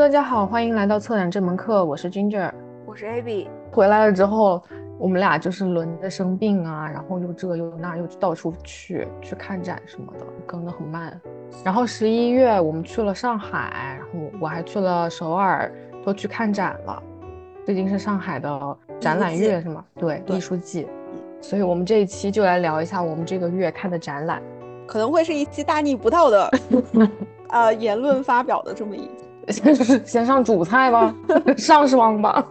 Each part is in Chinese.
大家好，欢迎来到策展这门课，我是 Ginger。 我是 AB。 回来了之后，我们俩就是轮着生病啊，然后又这又那，又到处去看展什么的，更得很慢。然后11月我们去了上海，然后我还去了首尔，都去看展了。最近是上海的展览月是吗？对，艺术季。所以我们这一期就来聊一下我们这个月看的展览， 可能会是一期大逆不道的言论发表的这么一期。 先上主菜吧，上霜吧。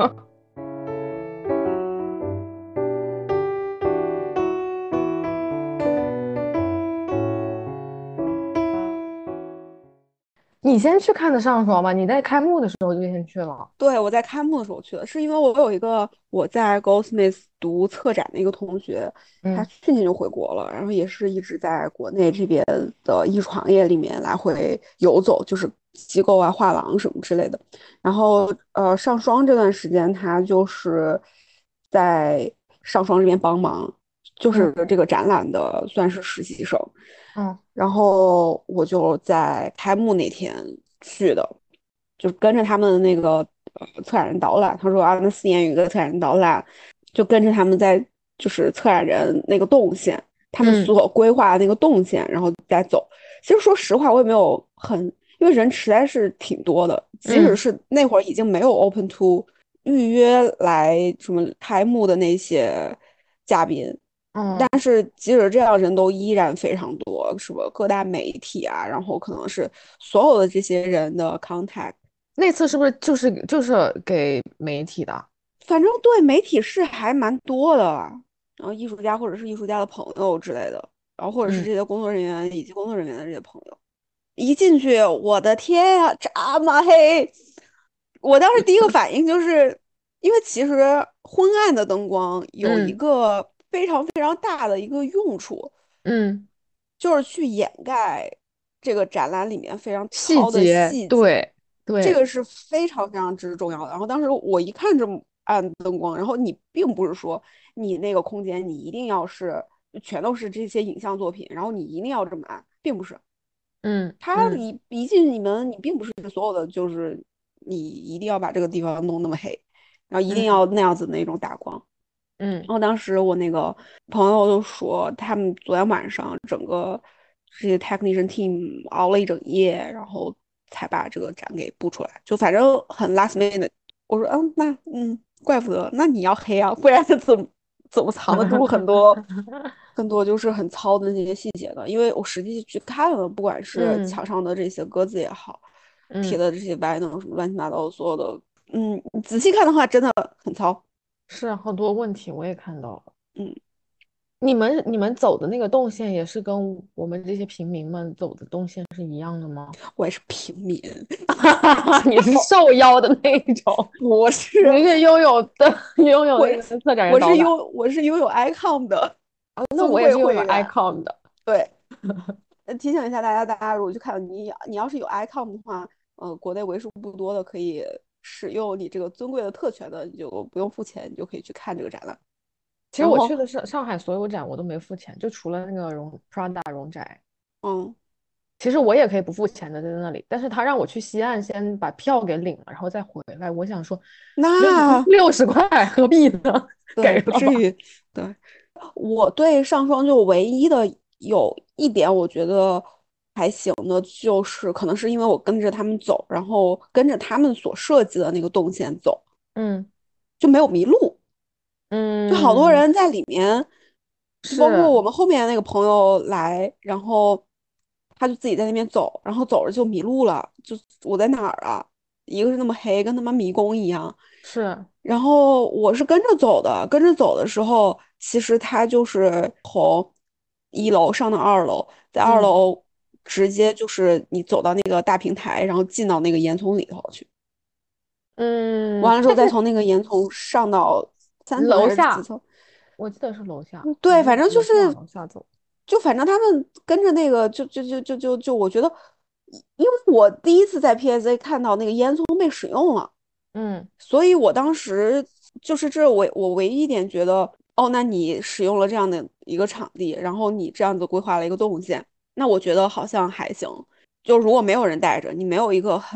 你先去看的上霜吧，你在开幕的时候就先去了。 对，我在开幕的时候去的，是因为我有一个我在 Goldsmiths 读策展的一个同学，他嗯去年就回国了，然后也是一直在国内这边的艺术行业里面来回游走，就是机构啊、画廊什么之类的。然后上霜这段时间，他就是在上霜这边帮忙，就是嗯这个展览的算是实习生。 嗯然后我就在开幕那天去的，就跟着他们的那个策展人导览。他说啊，那4年有一个策展人导览，就跟着他们在就是策展人那个动线，他们嗯所规划的那个动线，然后再走。其实说实话，我也没有很，因为人实在是挺多的，即使嗯是那会儿已经没有 open to 预约来什么开幕的那些嘉宾。 嗯， 但是即使这样，人都依然非常多，什么各大媒体啊，然后可能是所有的这些人的 contact。 那次是不是就是给媒体的？ 反正对媒体是还蛮多的，然后艺术家或者是艺术家的朋友之类的，然后或者是嗯这些工作人员以及工作人员的这些朋友，一进去，我的天呀，这么黑！我当时第一个反应就是，因为其实昏暗的灯光有一嗯个非常非常大的一个用处。 嗯， 就是去掩盖这个展览里面非常细糙的节， 细节， 对对， 这个是非常非常之重要的。然后当时我一看这么暗灯光，然后你并不是说你那个空间你一定要是全都是这些影像作品，然后你一定要这么暗，并不是。它嗯嗯一进你们，你并不是所有的就是你一定要把这个地方弄那么黑，然后一定嗯要那样子的那种打光。然嗯后当时我那个朋友就说，他们昨天晚上整个这些 technician team 熬了一整夜，然后才把这个展给布出来，就反正很 last minute。我说，怪不得，那你要黑啊，不然怎么藏得住很多就是很糙的那些细节呢？因为我实际去看了，不管是嗯墙上的这些鸽子也好，贴嗯， 的这些 vinyl 什么乱七八糟所有的，你仔细看的话，真的很糙。 是啊好多问题我也看到了。 嗯。 你们走的那个动线也是跟我们这些平民们走的动线是一样的吗？ 我也是平民。 你是受邀的那一种， 我是你是拥有我那个策展人我是导览。 拥有 icon 的那尊我也是拥有贵会员。 icon 的。 对，提醒一下大家，大家如果去看你要是有 icon 的话，国内为数不多的可以使用你这个尊贵的特权的，你就不用付钱，你就可以去看这个展览。 其实然后， 我去的上海所有展我都没付钱，就除了那个Prada 荣宅， 嗯， 其实我也可以不付钱的在那里，但是他让我去西岸先把票给领了，然后再回来。我想说， 那 60块何必呢？ 对给了吧。 不至于。对，我对上双就唯一的有一点我觉得还行的，就是可能是因为我跟着他们走，然后跟着他们所设计的那个动线走， 嗯就没有迷路。就好多嗯， 人在里面，就包括是， 我们后面那个朋友来，然后他就自己在那边走，然后走着就迷路了，就我在哪儿啊？一个是那么黑，跟他妈迷宫一样。 是， 然后我是跟着走的，跟着走的时候，其实他就是从1楼上到2楼，在二嗯楼直接就是你走到那个大平台，然后进到那个烟囱里头去， 嗯， 完了之后再从那个烟囱上到3层还楼下， 是几层？ 我记得是楼下，反对， 正反正就是， 也是往楼下走。 就反正他们跟着那个，就，我觉得，因为我第一次在 PSA 看到那个烟囱被使用了。 嗯所以我当时就是这我唯一一点觉得，哦，那你使用了这样的一个场地，然后你这样子规划了一个动线，那我觉得好像还行。就如果没有人带着，你没有一个很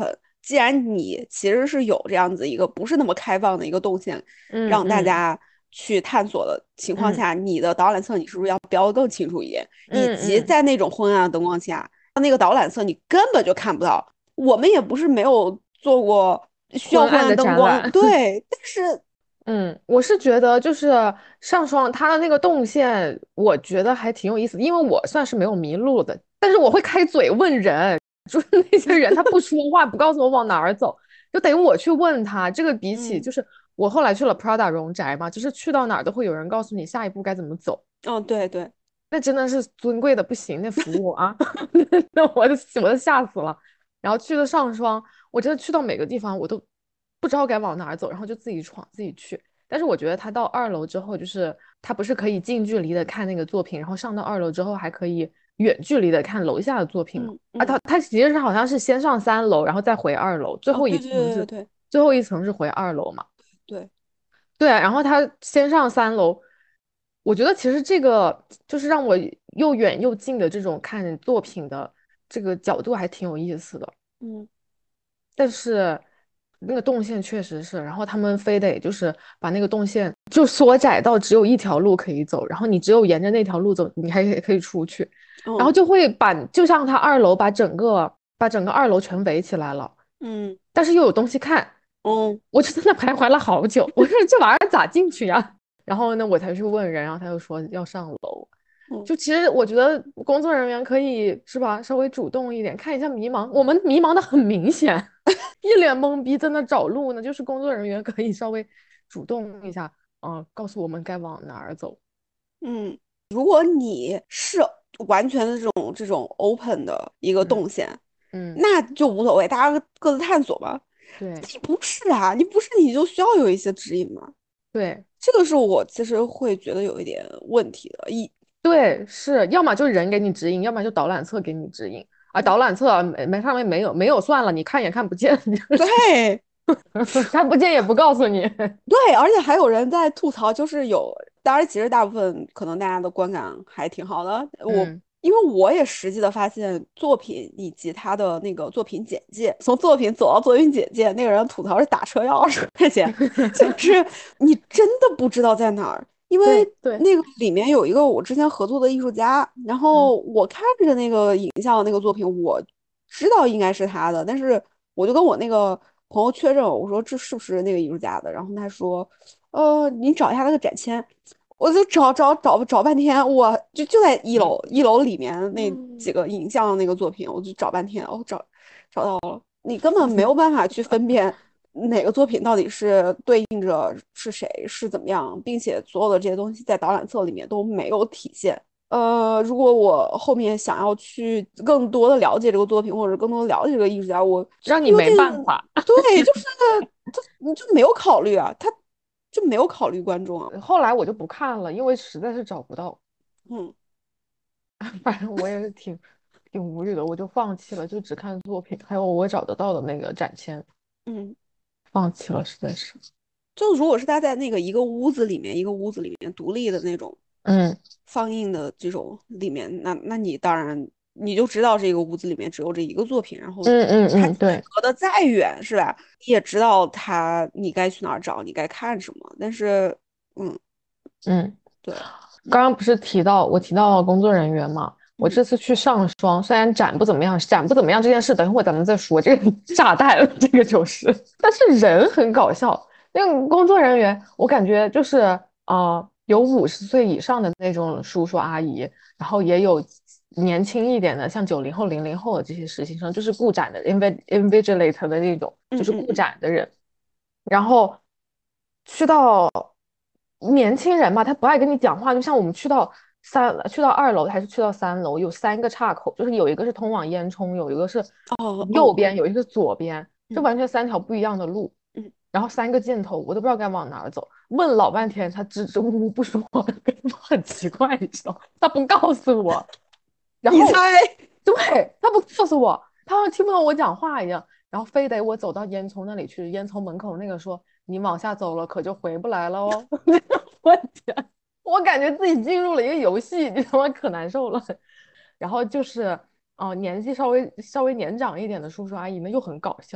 既然你其实是有这样子一个不是那么开放的一个动线，让大嗯嗯家去探索的情况嗯下，你的导览册你是不是要标的更清楚一点？以嗯嗯， 及在那种昏暗的灯光下，那个导览册你根本就看不到。我们也不是没有做过需要昏昏暗的暗灯光， 展览。 对，但是嗯，我是觉得就是上双它的那个动线，我觉得还挺有意思的，因为我算是没有迷路的，但是我会开嘴问人，就是那些人他不说话，不告诉我往哪儿走，就等于我去问他。这个比起嗯就是我后来去了 Prada 荣宅嘛，就是去到哪儿都会有人告诉你下一步该怎么走， 哦，对对， 那真的是尊贵的不行，那服务啊，那我都吓死了。然后去了上双，我真的去到每个地方我都不知道该往哪儿走，然后就自己闯自己去。但是我觉得他到二楼之后，就是他不是可以近距离的看那个作品，然后上到二楼之后还可以远距离的看楼下的作品嘛？啊， 嗯嗯， 他其实是好像是先上3楼，然后再回二楼，最哦， 后一对对层是对对最后一层是回二楼嘛？ 对， 对啊，然后他先上3楼，我觉得其实这个就是让我又远又近的这种看作品的这个角度还挺有意思的。 嗯但是那个动线确实是，然后他们非得就是把那个动线就缩窄到只有一条路可以走，然后你只有沿着那条路走，你还可以出去，然后嗯就会就像他二楼把整个二楼全围起来了， 嗯但是又有东西看。 嗯我就在那徘徊了好久，我说这玩意儿咋进去呀？然后呢，我才去问人，然后他就说要上楼。 嗯， 就其实我觉得工作人员可以是吧，稍微主动一点，看一下迷茫。我们迷茫的很明显，一脸懵逼在那找路呢。就是工作人员可以稍微主动一下，告诉我们该往哪儿走。 嗯，如果你是完全的这种 open 的一个嗯动线， 嗯， 那就无所谓，大家各自探索吧。 对你不是啊，你不是你就需要有一些指引吗？ 对这个是我其实会觉得有一点问题的。 对，是要么就人给你指引，要么就导览册给你指引。啊，导览册上面没有算了，你看也看不见， 对， 看不见也不告诉你。 对，而且还有人在吐槽，就是当然其实大部分可能大家的观感还挺好的。 嗯因为我也实际的发现作品以及他的那个作品简介，从作品走到作品简介，那个人吐槽是打车要20块钱，就是你真的不知道在哪儿，因为对对， 那个里面有一个我之前合作的艺术家，然嗯后我看着那个影像那个作品，我知道应该是他的，但是我就跟我那个朋友确认，我说这是不是那个艺术家的？然后他说，你找一下那个展签。我就找半天，我就在一嗯楼，一楼里面那几嗯， 个影像的那个作品，我就找半天，找到了，你根本没有办法去分辨哪个作品到底是对应着是谁是怎么样，并且所有的这些东西在导览册里面都没有体现。如果我后面想要去更多的了解这个作品，或者更多的了解这个艺术家，我就让你没有点办法。 对，就是你就没有考虑啊，他就没有考虑观众啊。 后来我就不看了，因为实在是找不到。 嗯反正我也是挺无语的，我就放弃了，就只看作品，还有我找得到的那个展签， 嗯， 放弃了，实在是。 就如果是他在那个一个屋子里面，一个屋子里面独立的那种嗯放映的这种里面，那你当然你就知道这个屋子里面只有这一个作品，然后嗯嗯他嗯，对， 隔得再远是吧？你也知道你该去哪儿找，你该看什么。但是，嗯， 嗯。 对， 刚刚不是我提到工作人员嘛？我嗯这次去上双，虽然展不怎么样，展不怎么样这件事，等一会儿咱们再说。这个炸弹，这个就是，但是人很搞笑。那个工作人员，我感觉就是有50岁以上的那种叔叔阿姨，然后也有年轻一点的，像90后、00后的这些实习生，就是顾展的 invigilate 的那种，就是顾嗯嗯嗯展的人。然后去到年轻人嘛，他不爱跟你讲话，就像我们去到2楼还是去到3楼，有3个岔口，就是有一个是通往烟囱，有一个是哦哦哦， 右边，有一个是左边，这嗯完全3条不一样的路， 嗯， 然后3个箭头，我都不知道该往哪儿走，问老半天，他支支吾吾不说，很奇怪，你知道，他不告诉我，然你猜？ 后对他不告诉我，他好像听不懂我讲话一样。然后非得我走到烟囱那里去，烟囱门口那个说你往下走了可就回不来了哦。我天，我感觉自己进入了一个游戏，你他妈可难受了。然后就是年纪稍微年长一点的叔叔阿姨们又很搞笑，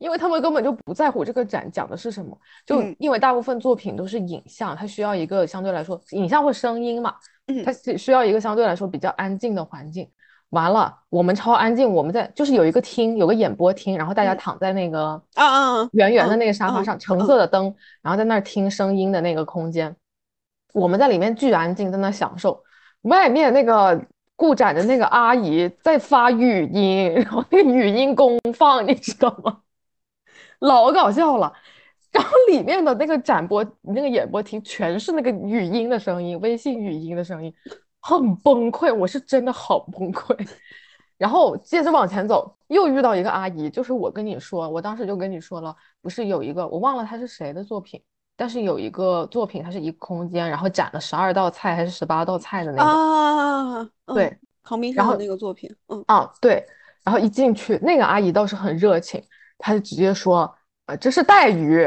因为他们根本就不在乎这个展讲的是什么，就嗯因为大部分作品都是影像，它需要一个相对来说影像或声音嘛，它嗯需要一个相对来说比较安静的环境。完了，我们超安静，我们在就是有一个厅，有个演播厅，然后大家嗯躺在那个啊啊圆圆的嗯那个沙发嗯上，橙嗯色的灯，然后在那儿听声音的那个空间，我们在里面巨安静，在那享受。外面那个顾展的那个阿姨在发语音，然后那个语音公放，你知道吗？老搞笑了。然后里面的那个那个演播厅全是那个语音的声音，微信语音的声音，很崩溃，我是真的好崩溃。然后接着往前走，又遇到一个阿姨，就是我跟你说，我当时就跟你说了，不是有一个我忘了她是谁的作品，但是有一个作品，它是一个空间，然后展了12道菜还是18道菜的那个，对， 唐冰然后上的那个作品， 对，然后一进去，那个阿姨倒是很热情，她就直接说，这是带鱼，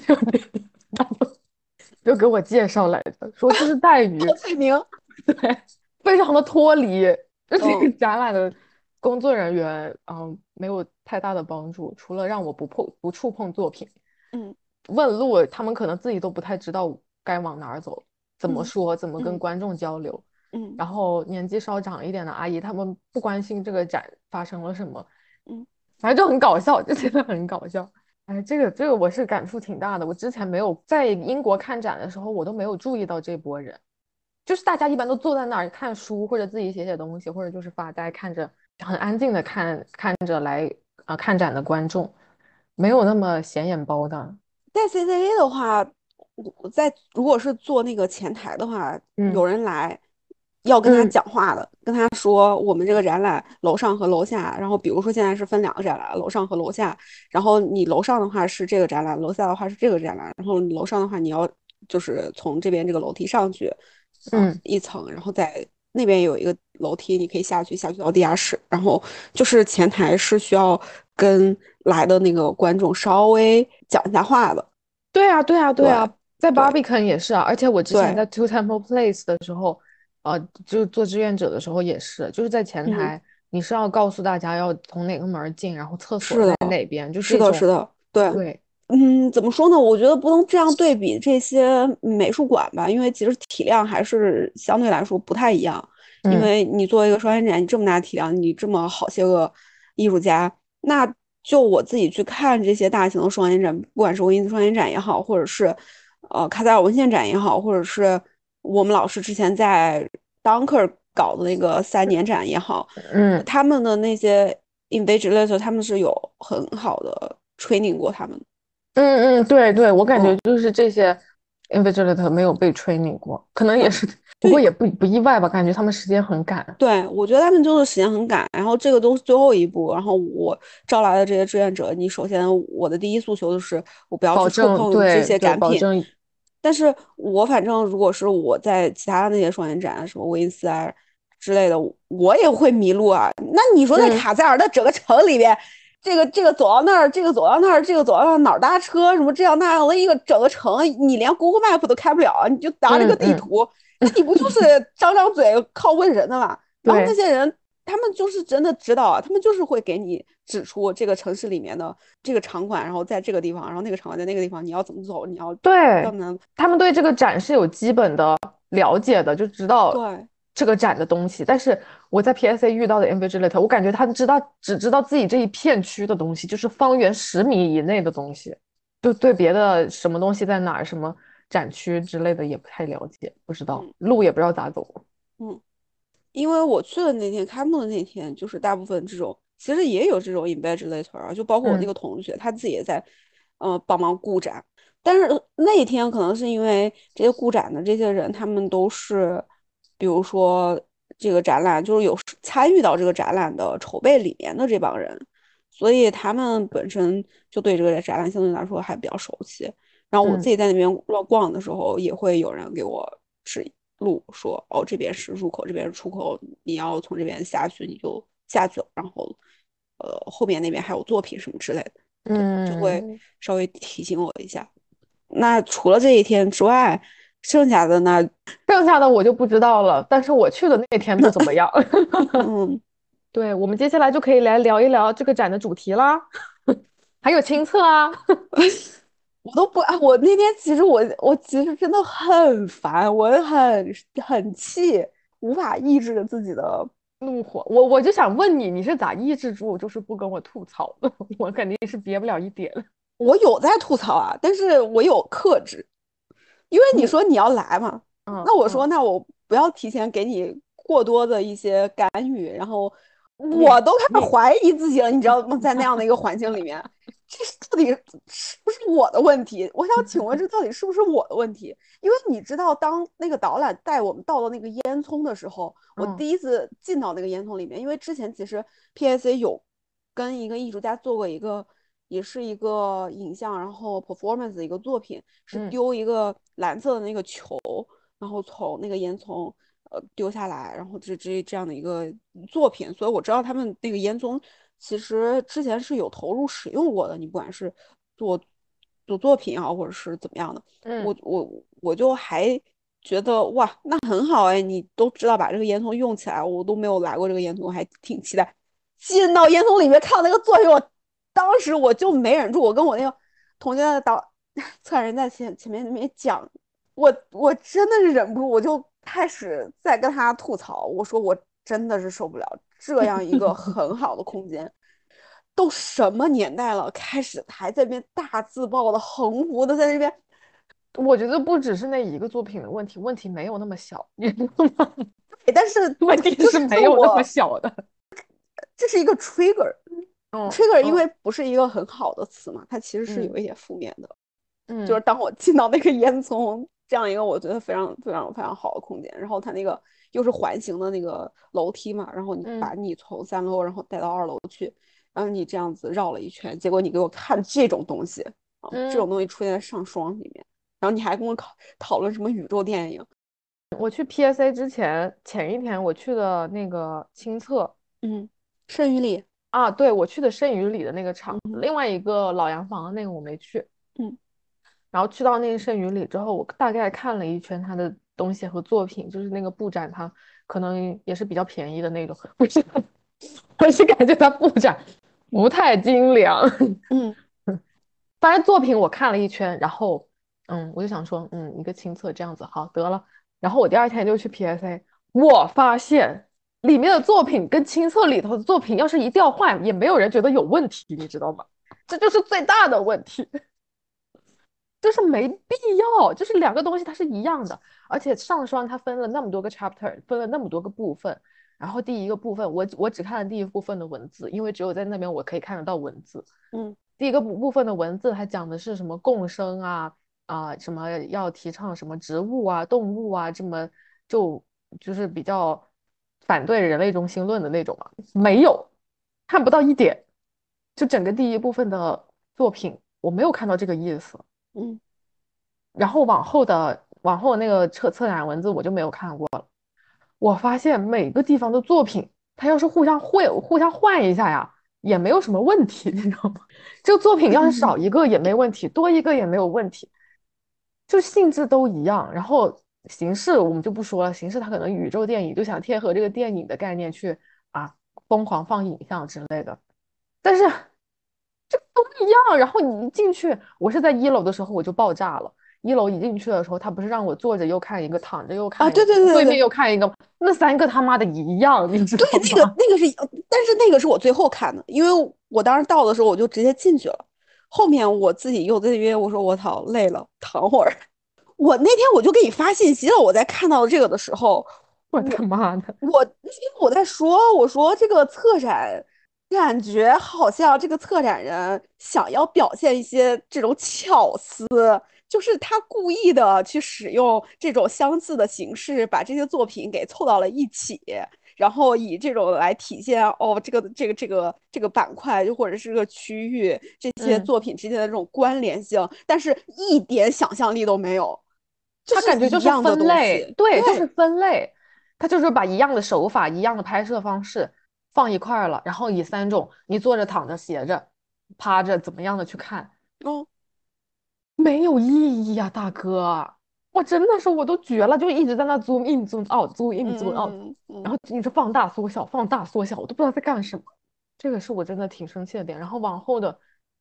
就给我介绍来着，说这是带鱼， 报菜名， 对，非常的脱离，就这个嗯展览的工作人员，没有太大的帮助，除了让我不触碰作品， 嗯问路，他们可能自己都不太知道该往哪儿走，怎么嗯说，怎么跟嗯观众交流。 嗯然后年纪稍长一点的阿姨，他们不关心这个展发生了什么， 嗯， 反正就很搞笑，就真的很搞笑。哎，这个我是感触挺大的。我之前没有在英国看展的时候，我都没有注意到这波人，就是大家一般都坐在那儿看书，或者自己写写东西，或者就是发呆，看着很安静的看着来看展的观众，没有那么显眼包的。 在 CCA 的话，我在如果是做那个前台的话， 嗯有人来要跟他嗯讲话的，跟他说我们这个展览楼上和楼下，然后比如说现在是分两个展览，楼上和楼下，然后你楼上的话是这个展览，楼下的话是这个展览，然后你楼上的话你要就是从这边这个楼梯上去， 嗯一层，然后在那边有一个楼梯，你可以下去到地下室，然后就是前台是需要跟来的那个观众稍微讲一下话的。 对啊，对啊，对对啊，在对 Barbican 也是啊，而且我之前对， 在 Two Temple Place 的时候，就做志愿者的时候也是，就是在前嗯， 台，你是要告诉大家要从哪个门儿进，然后厕所在是的， 哪边，就是的， 这种， 是的，对。 对， 怎么说呢？我觉得不能这样对比这些美术馆吧，因为其实体量还是相对来说不太一样。因嗯为你作为一个双年展，你这么大体量，你这么好些个艺术家，那就我自己去看这些大型的双年展，不管是威尼斯双年展也好，或者是卡塞尔文献展也好，或者是我们老师之前在当克搞的那个3年展也好， 嗯他们的那些 invigilator 他们是有很好的 training 过他们的。 对对，我感觉嗯， 就是这些 invigilator 没有被 training 过，可能也对是，不过对也不意外吧，感觉他们时间很赶， 对，我觉得他们就是时间很赶，然后这个都是最后一步，然后我招来的这些志愿者，你首先我的第一诉求就是我不要去保触碰这证对对， 些展品， 保证但是我反正如果是我在其他的那些双年展，什么威尼斯啊之类的，我也会迷路啊。那你说在嗯卡塞尔的整个城里边，这个走到那儿，这个走到那儿，这个走到那儿，哪儿搭车，什么这样那样的一个整个城，你连 Google Map 都开不了啊，你就拿了个地嗯， 图，那你不就是张张嘴靠问人的嘛？然后那对。 些人，他们就是真的知道啊，他们就是会给你指出这个城市里面的这个场馆，然后在这个地方，然后那个场馆在那个地方，你要怎么走，你要对， 要能他们对这个展是有基本的了解的，就知道对。 这个展的东西。但是我在 PSA 遇到的 invigilator，我感觉他只知道自己这一片区的东西，就是方圆10米以内的东西，就对别的什么东西在哪儿、什么展区之类的也不太了解，不知道嗯路也不知道咋走。 嗯，因为我去的那天，开幕的那天，就是大部分这种，其实也有这种 invigilator 啊，就包括我那嗯个同学，他自己也在，帮忙顾展。但是那一天可能是因为这些顾展的这些人，他们都是，比如说这个展览，就是有参与到这个展览的筹备里面的这帮人，所以他们本身就对这个展览相对来说还比较熟悉。然后我自嗯己在那边乱逛的时候，也会有人给我指路，说哦这边是入口，这边是出口，你要从这边下去，你就下去了。然后后面那边还有作品什么之类的，对，就会嗯， 稍微提醒我一下。那除了这一天之外，剩下的呢， 剩下的我就不知道了。但是我去的那天不怎么样。 嗯， 对，我们接下来就可以来聊一聊这个展的主题啦。 还有亲测啊。 我都不啊，我那天其实我其实真的很烦，我很气，无法抑制自己的。 怒火。我就想问你，你是咋抑制住，就是不跟我吐槽的？我肯定是憋不了一点。 我有在吐槽啊，但是我有克制，因为你你， 说你要来嘛，那我说嗯， 那我不要提前给你过多的一些干预，然后我你都开始你怀疑自己了，你知道吗？在那样的一个环境里面，这是到底是不是我的问题？我想请问，这到底是不是我的问题？因为你知道，当那个导览带我们到了那个烟囱的时候，我嗯第一次进到那个烟囱里面，因为之前其实 PSA 有跟一个艺术家做过一个，也是一个影像，然后 performance 的一个作品，是嗯丢一个蓝色的那个球，然后从那个烟囱丢下来，然后这样的一个作品，所以我知道他们那个烟囱其实之前是有投入使用过的，你不管是做做作品啊，或者是怎么样的。 嗯， 我就还觉得哇，那很好哎，你都知道把这个烟囱用起来，我都没有来过这个烟囱，还挺期待。进到烟囱里面看到那个作品，当时我就没忍住，我跟我那个同学的策展人在前面那边讲，我真的是忍不住，我就开始在跟他吐槽，我说我真的是受不了这样一个很好的空间。都什么年代了，开始还在那边大字报的横幅的在那边。 我觉得不只是那一个作品的问题，问题没有那么小，你知道吗？ 但是问题是就是没有那么我小的。 这是一个 trigger。 嗯 trigger 因嗯为不是一个很好的词嘛，它其实是有嗯一点负面的。就是嗯当我进到那个烟囱这样一个我觉得非常非常非常好的空间，然后它那个又是环形的那个楼梯嘛，然后嗯你从3楼然后带到2楼去，然后你这样子绕了一圈，结果你给我看这种东西啊，这嗯， 种东西出现在上霜里面，然后你还跟我讨论什么宇宙电影。 我去 PSA 之前前一天我去的那个亲测。 嗯，圣与里。 啊，对，我去的圣宇里的那个场， 嗯另外一个老洋房的那个我没去。 嗯然后去到那个圣宇里之后，我大概看了一圈他的东西和作品，就是那个布展，它可能也是比较便宜的那种，不是，我是感觉它布展不太精良。 嗯反正作品我看了一圈，然后我就想说，一个亲测这样子好得了。然后我第二天就去 PSA，我发现里面的作品跟亲测里头的作品要是一调换，也没有人觉得有问题，你知道吗？这就是最大的问题。就是没必要，就是两个东西它是一样的，而且上双它分了那么多个 chapter，分了那么多个部分，然后第一个部分我只看了第一部分的文字，因为只有在那边我可以看得到文字。 嗯第一个部分的文字它讲的是什么共生什么要提倡什么植物啊动物啊这么就就是比较反对人类中心论的那种嘛，没有，看不到一点，就整个第一部分的作品我没有看到这个意思。 嗯然后往后那个策展文字我就没有看过了。我发现每个地方的作品，它要是互相换一下呀，也没有什么问题，你知道吗？这个作品要是少一个也没问题，多一个也没有问题，就性质都一样。然后形式我们就不说了，形式它可能宇宙电影就想贴合这个电影的概念去疯狂放影像之类的，但是这都一样。然后你一进去，我是在1楼的时候我就爆炸了。1楼一进去的时候，他不是让我坐着又看一个，躺着又啊， 看一个， 对对对对面对对又看一个，那三个他妈的一样，你知对， 道吗？ 那个是，但是那个是我最后看的，因为我当时到的时候我就直接进去了，后面我自己又在那边我说我操累了，躺会儿。我那天我就给你发信息了，我在看到这个的时候， 我他妈的， 那天我在说，我说这个策展感觉好像这个策展人想要表现一些这种巧思，就是他故意的去使用这种相似的形式，把这些作品给凑到了一起，然后以这种来体现哦，这个板块就或者是这个区域这些嗯， 作品之间的这种关联性，但是一点想象力都没有，就他是感觉就是一样的分类， 东西。 对，就是对， 分类，他就是把一样的手法、一样的拍摄方式放一块儿了，然后以3种，你坐着、躺着、斜着、趴着，怎么样的去看， 嗯没有意义呀，大哥，我真的是我都绝了，就一直在那 zoom in zoom out zoom in zoom out，然后一直放大缩小放大缩小，我都不知道在干什么，这个是我真的挺生气的点。然后往后的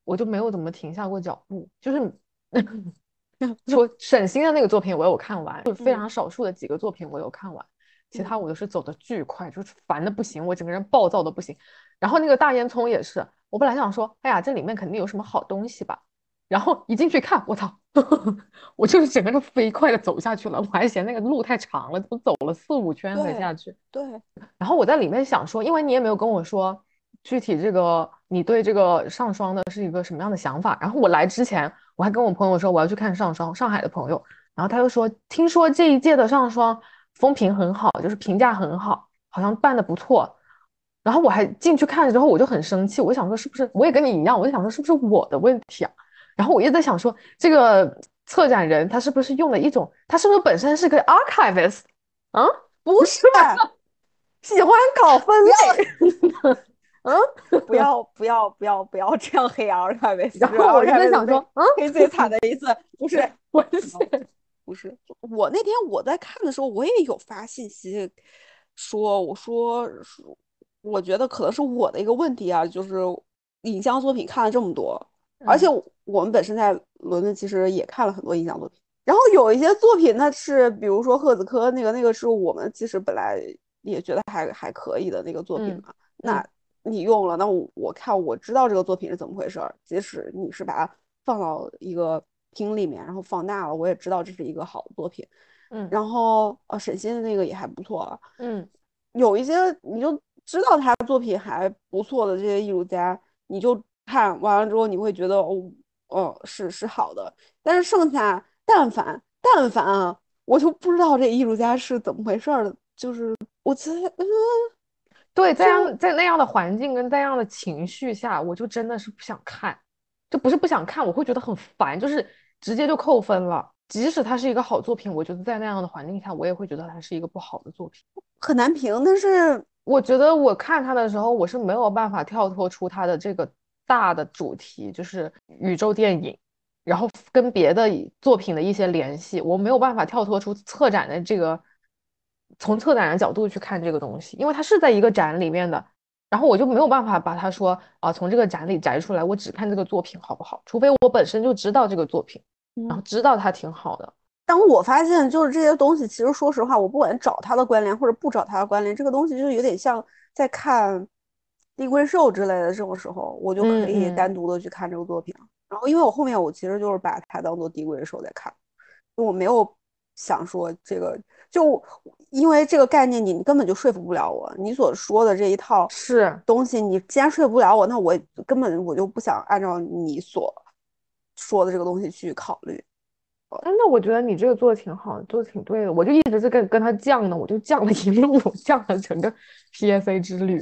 我就没有怎么停下过脚步，就是说沈星的那个作品我有看完，就是非常少数的几个作品我有看完，其他我都是走的巨快，就是烦的不行，我整个人暴躁的不行。然后那个大烟囱也是，我本来想说，哎呀，这里面肯定有什么好东西吧，然后一进去看，我操，我就是整个人飞快的走下去了，我还嫌那个路太长了，都走了4、5圈才对下去。 对， 然后我在里面想说，因为你也没有跟我说具体这个你对这个上霜的是一个什么样的想法。然后我来之前，我还跟我朋友说我要去看上霜，上海的朋友，然后他又说听说这一届的上霜风评很好，就是评价很好，好像办的不错。然后我还进去看了之后，我就很生气，我就想说是不是我也跟你一样，我就想说是不是我的问题啊？然后我一直在想说，这个策展人他是不是用了一种，他是不是本身是个 archivist 啊？ 不是， 喜欢搞分不要类，嗯， 不要这样黑 archivist， 然后我就在想说， 黑最惨的一次，不是我是不是，我那天我在看的时候，我也有发信息说，我说我觉得可能是我的一个问题啊，就是影像作品看了这么多，而且嗯我们本身在伦敦其实也看了很多影像作品，然后有一些作品它是，比如说赫兹科那个是我们其实本来也觉得还可以的那个作品嗯嘛，那嗯你用了，那我看我知道这个作品是怎么回事儿，即使你是把它放到一个厅里面，然后放大了，我也知道这是一个好的作品。 嗯然后沈星的那个也还不错了， 嗯有一些你就知道他作品还不错的这些艺术家，你就看完了之后，你会觉得是好的，但是剩下但凡啊，我就不知道这艺术家是怎么回事儿的，就是我觉得对， 就在那样的环境跟在那样的情绪下，我就真的是不想看，就不是不想看，我会觉得很烦，就是直接就扣分了。即使它是一个好作品，我觉得在那样的环境下，我也会觉得它是一个不好的作品。 很难评，但是我觉得我看它的时候，我是没有办法跳脱出它的这个大的主题，就是宇宙电影，然后跟别的作品的一些联系，我没有办法跳脱出策展的这个，从策展的角度去看这个东西，因为它是在一个展里面的，然后我就没有办法把它说啊，从这个展里摘出来，我只看这个作品好不好？除非我本身就知道这个作品，然后嗯。 知道它挺好的。 当我发现就是这些东西，其实说实话，我不管找它的关联或者不找它的关联，这个东西就是有点像在看低龟兽之类的这种时候，我就可以嗯嗯单独的去看这个作品了。然后因为我后面我其实就是把它当做低龟兽在看，我没有想说这个，就因为这个概念你根本就说服不了我，你所说的这一套是， 东西，你既然说服不了我，那我根本我就不想按照你所说的这个东西去考虑。 那我觉得你这个做的挺好，做的挺对的。我就一直在跟他犟呢，我就犟了一路，犟了整个 PSA 之旅。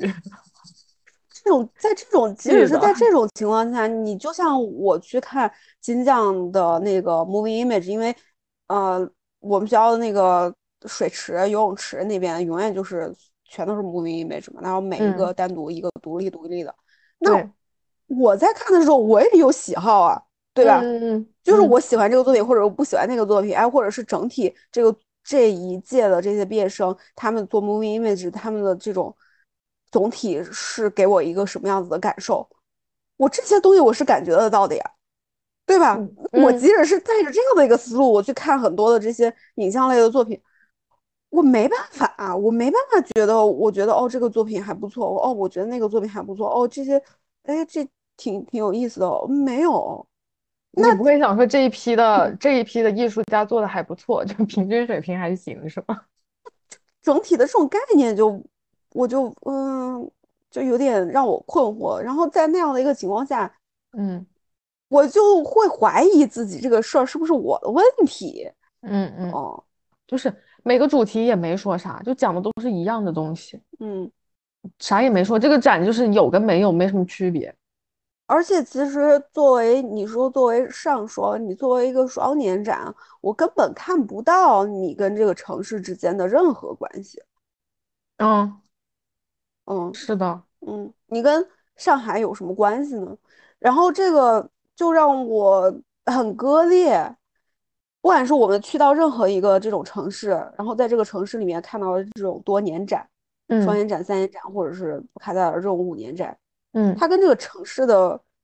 在这种，即使是在记得， 这种情况下，你就像我去看金匠的那个 movie image，因为呃，我们学校的那个水池、游泳池那边永远就是全都是 movie image 嘛，然后每一嗯， 个单独一个独立的。那对， 我在看的时候，我也有喜好啊，对吧？ 嗯嗯就是我嗯喜欢这个作品，或者我不喜欢那个作品，哎，或者是整体这一届的这些毕业生，他们做 movie image，他们的这种总体是给我一个什么样子的感受？我这些东西我是感觉得到的呀，对吧？ 嗯我嗯， 即使是带着这样的一个思路，我去看很多的这些影像类的作品，我没办法啊，我没办法觉得，我觉得哦这个作品还不错，哦我觉得那个作品还不错，哦这些，哎这挺有意思的哦，没有。那你不会想说这一批的艺术家做的还不错，就平均水平还行，是吧？ 整体的这种概念就，我就就有点让我困惑。然后在那样的一个情况下， 嗯我就会怀疑自己这个事儿是不是我的问题。 嗯嗯， 哦， 就是每个主题也没说啥，就讲的都是一样的东西， 嗯， 啥也没说。这个展就是有跟没有没什么区别。 而且其实作为你说作为上双，你作为一个双年展，我根本看不到你跟这个城市之间的任何关系。 嗯， 嗯。 是的， 你跟上海有什么关系呢？然后这个就让我很割裂。不管是我们去到任何一个这种城市，然后在这个城市里面看到这种多年展、双嗯年展、3年展，或者是开在这种5年展， 嗯它跟这个城市的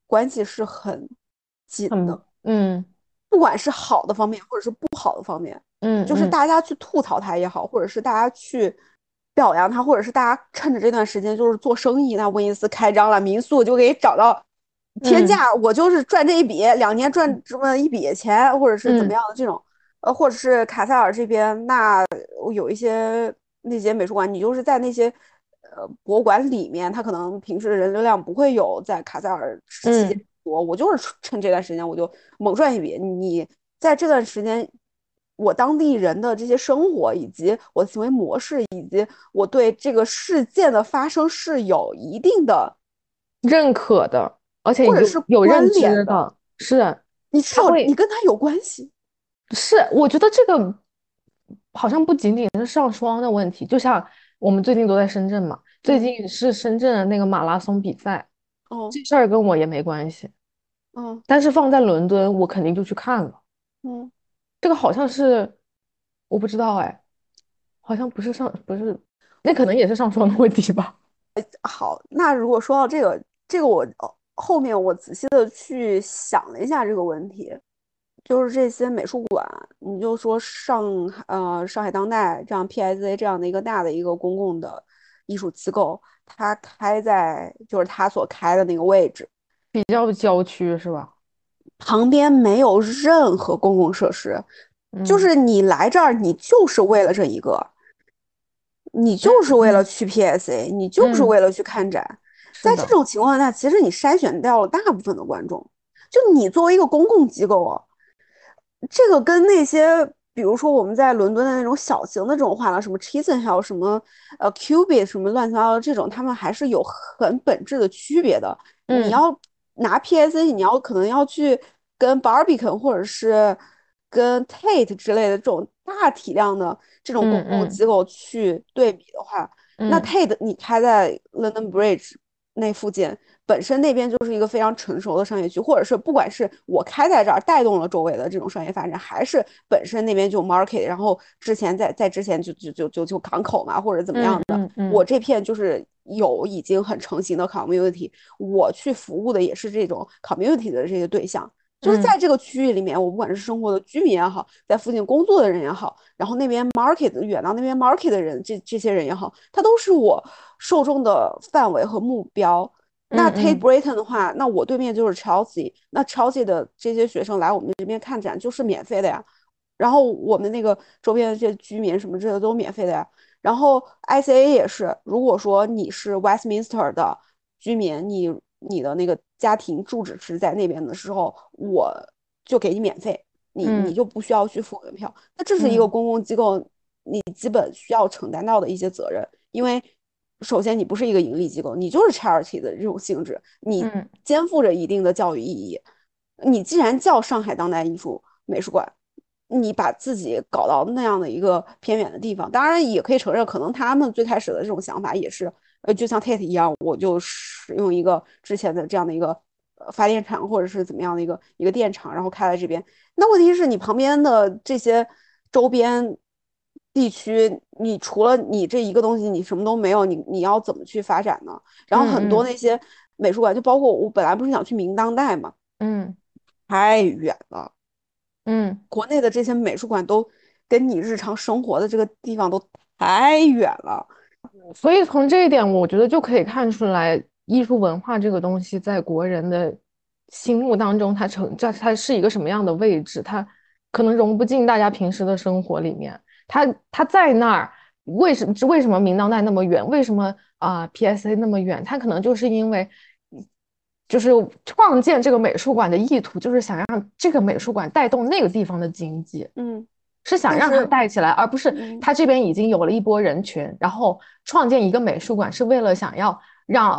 关系是很紧很的， 嗯不管是好的方面或者是不好的方面，就是嗯嗯大家去吐槽他也好，或者是大家去表扬他，或者是大家趁着这段时间就是做生意，那威尼斯开张了，民宿就给找到天嗯价，我就是赚这一笔，2年赚这么一笔钱，或者是怎么嗯样的这种，或者是卡塞尔这边，那有一些那些美术馆，你就是在那些博物馆里面，它可能平时的人流量不会有在卡塞尔期间嗯， 多，我就是趁这段时间我就猛赚一笔。你在这段时间，我当地人的这些生活，以及我的行为模式，以及我对这个事件的发生是有一定的， 认可的，而且或者是有认关联的， 知的，是你至少你他会跟他有关系。 是，我觉得这个好像不仅仅是上霜的问题，就像我们最近都在深圳嘛，最嗯近是深圳的那个马拉松比赛， 嗯这事儿跟我也没关系， 嗯但是放在伦敦，我肯定就去看了。 嗯。 这个好像是我不知道哎，好像不是，那可能也是上霜的问题吧。 好，那如果说到这个我后面我仔细的去想了一下这个问题，就是这些美术馆，你就说上海当代这样 PSA 这样的一个大的一个公共的艺术机构，它开在就是它所开的那个位置比较郊区是吧？ 旁边没有任何公共设施，就嗯是你来这儿你就是为了这一个。你就是为了嗯去 PSA，你就是嗯， 为了去看展。在这是的， 种情况下，其实你筛选掉了大部分的观众。就你作为一个公共机构啊，这个跟那些比如说我们在伦敦的那种小型的这种画廊，什么 Chisenhall 什么Cubit 什么乱七八糟的这种，他们还是有很本质的区别的。你嗯要拿 PSA，你可能要去跟 Barbican 或者是跟 Tate 之类的这种大体量的这种公嗯嗯共机构去对比的话，那嗯 Tate 你开在 London Bridge 那附近，本身那边就是一个非常成熟的商业区，或者是不管是我开在这儿带动了周围的这种商业发展，还是本身那边就 market，然后之前在之前就港口嘛，或者怎么样嗯的， 嗯嗯我这片就是有已经很成型的 community，我去服务的也是这种 community 的这些对象。就是在嗯这个区域里面，我不管是生活的居民也好，在附近工作的人也好，然后那边 market 远到那边 market 的人，这些人也好，他都是我受众的范围和目标。那 Tate 嗯 Britain 的话，那我对面就是 Chelsea，那 Chelsea 的这些学生来我们这边看展就是免费的呀。然后我们那个周边的这些居民什么这些都免费的呀。然后 ICA 也是，如果说你是 Westminster 的居民，你的那个家庭住址是在那边的时候，我就给你免费，你嗯就不需要去付门票。那这是一个嗯公共机构，你基本需要承担到的一些责任，因为首先你不是一个盈利机构，你就是 charity 的这种性质，你嗯肩负着一定的教育意义。你既然叫上海当代艺术美术馆，你把自己搞到那样的一个偏远的地方，当然也可以承认，可能他们最开始的这种想法也是，就像 Tate 一样，我就使用一个之前的这样的一个发电厂或者是怎么样的一个电厂，然后开在这边。那问题是你旁边的这些周边地区，你除了你这一个东西，你什么都没有，你要怎么去发展呢？然后很多嗯那些美术馆，就包括我本来不是想去明当代嘛， 嗯太远了。 嗯， 国内的这些美术馆都跟你日常生活的这个地方都太远了。 所以从这一点，我觉得就可以看出来，艺术文化这个东西在国人的心目当中，它是一个什么样的位置，它可能融不进大家平时的生活里面。它在那儿，为什么明当代那么远？为什么PSA 那么远？它可能就是因为，就是创建这个美术馆的意图，就是想让这个美术馆带动那个地方的经济。 嗯， 是想让它但是带起来，而不是嗯他这边已经有了一波人群，然后创建一个美术馆，是为了想要让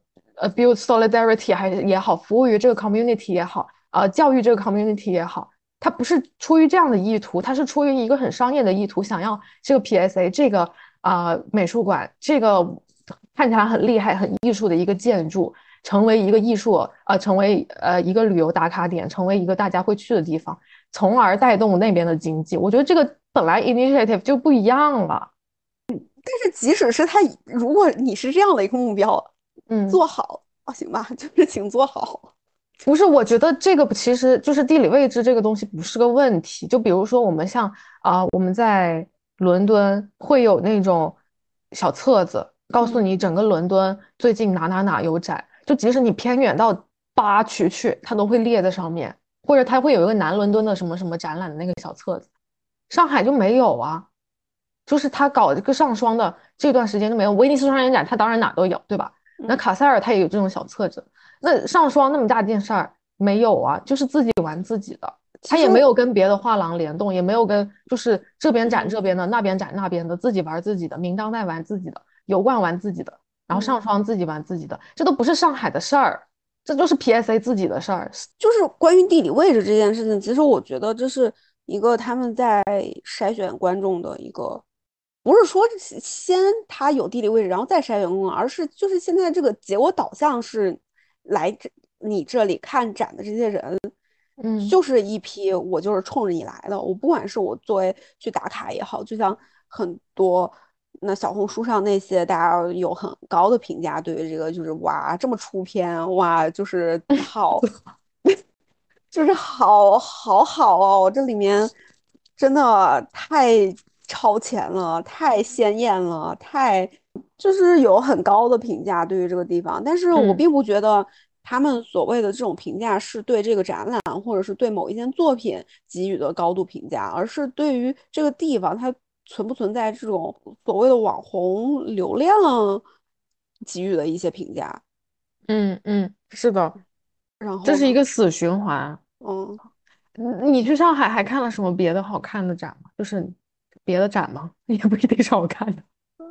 build solidarity 也好，服务于这个 community 也好，教育这个 community 也好，它不是出于这样的意图，它是出于一个很商业的意图，想要这个 PSA 这个美术馆这个看起来很厉害、很艺术的一个建筑。成为一个艺术，成为一个旅游打卡点，成为一个大家会去的地方。从而带动那边的经济。我觉得这个本来 initiative 就不一样了。 但是即使是他，如果你是这样的一个目标， 嗯做好啊，行吧，就是请做好。 不是，我觉得这个其实就是地理位置这个东西不是个问题。就比如说我们像我们在伦敦会有那种小册子，告诉嗯你整个伦敦最近哪有展，就即使你偏远到八区去，它都会列在上面，或者它会有一个南伦敦的什么什么展览的那个小册子。上海就没有啊，就是他搞这个上双的这段时间就没有。威尼斯双年展，它当然哪都有，对吧？那嗯， 卡塞尔它也有这种小册子。那上双那么大件事儿没有啊，就是自己玩自己的，他其实也没有跟别的画廊联动，也没有跟就是这边展嗯这边的，那边展那边的，自己玩自己的，明当代玩自己的，油罐玩自己的，然后嗯。 上双自己玩自己的，这都不是上海的事儿，这就是 PSA 自己的事儿。 就是关于地理位置这件事情，其实我觉得这是一个他们在筛选观众的一个，不是说先他有地理位置，然后再筛选观众，而是就是现在这个结果导向是来你这里看展的这些人， 嗯， 就是一批我就是冲着你来的，我不管是我作为去打卡也好，就像很多。那小红书上那些大家有很高的评价，对于这个就是哇这么出片哇就是好就是好哦，这里面真的太超前了，太鲜艳了，就是有很高的评价对于这个地方，但是我嗯并不觉得他们所谓的这种评价是对这个展览或者是对某一件作品给予的高度评价，而是对于这个地方它存不存在这种所谓的网红流量给予的一些评价。 是的，这是一然后呢， 个死循环。 嗯。 你去上海还看了什么别的好看的展吗？就是别的展吗？也不一定是好看的。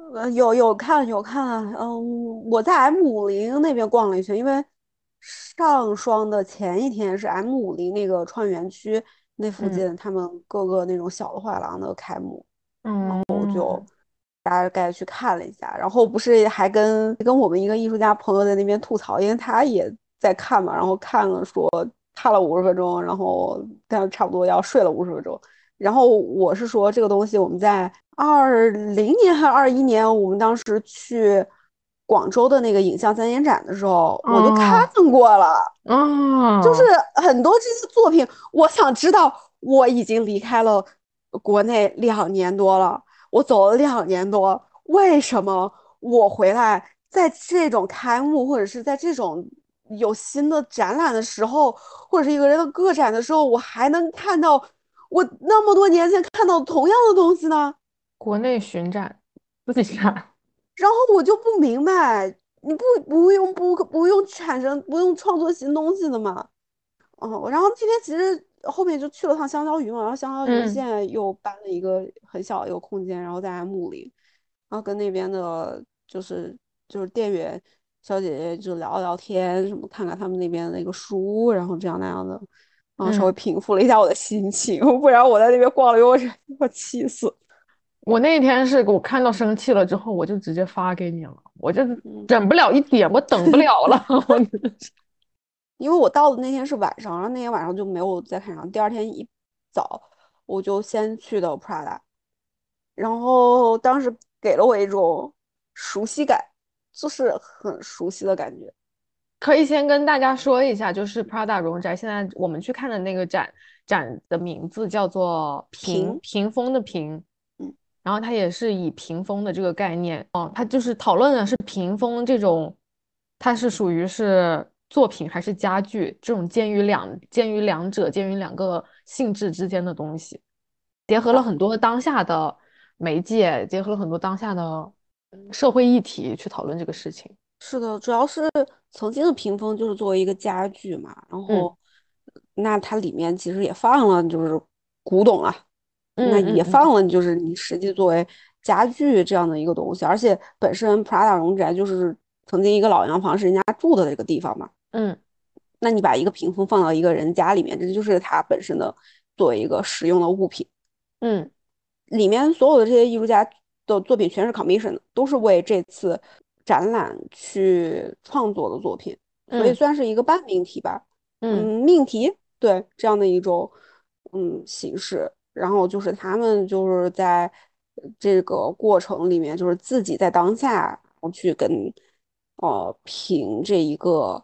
有看，我在 M50那边逛了一圈，因为上双的前一天是 M50那个创意园区那附嗯近，他们各个那种小的画廊的开幕， 嗯大概去看了一下，然后不是还跟我们一个艺术家朋友在那边吐槽，因为他也在看嘛，然后看了50分钟，然后但差不多要睡了50分钟。然后我是说这个东西我们在20年还是21年，我们当时去广州的那个影像三年展的时候，我就看哦过了。就是哦， 很多这些作品，我想知道，我已经离开了国内2年多了，我走了2年多，为什么我回来在这种开幕或者是在这种有新的展览的时候，或者是一个人的个展的时候，我还能看到我那么多年前看到同样的东西呢？ 国内巡展自己看。 然后我就不明白，你不用不用创作新东西的吗？哦，然后今天其实后面就去了趟香蕉鱼嘛，然后香蕉鱼嗯现在又搬了一个很小的一个空间，然后在 M50，然后跟那边的就是店员小姐姐就聊聊天，什么看看他们那边的那个书，然后这样那样的，然后稍微嗯， 平复了一下我的心情，不然我在那边逛了我气死。 我那天是我看到生气了之后，我就直接发给你了，我就嗯。 忍不了一点，我等不了了。我因为我到的那天是晚上，然后那天晚上就没有再看上。第二天一早，我就先去的 Prada，然后当时给了我一种熟悉感，就是很熟悉的感觉。 可以先跟大家说一下，就是 Prada 荣宅，现在我们去看的那个展的名字叫做平， 屏风的屏， 嗯， 然后它也是以屏风的这个概念，它就是讨论的是屏风这种，它是属于是作品还是家具这种介于两个性质之间的东西，结合了很多当下的媒介，结合了很多当下的社会议题去讨论这个事情。 是的，主要是曾经的屏风就是作为一个家具嘛，然嗯后那它里面其实也放了就是古董啊，那嗯嗯嗯也放了就是你实际作为家具这样的一个东西，而且本身 Prada 荣宅就是曾经一个老洋房是人家住的这个地方嘛， 嗯那你把一个屏风放到一个人家里面，这就是它本身的作为一个实用的物品。 嗯里面所有的这些艺术家的作品全是 commission 的，都是为这次展览去创作的作品，所以嗯算是一个半命题吧， 嗯命题，对，这样的一种形式。然后就是他们就是在这个过程里面，就是自己在当下，然后去跟评这一个。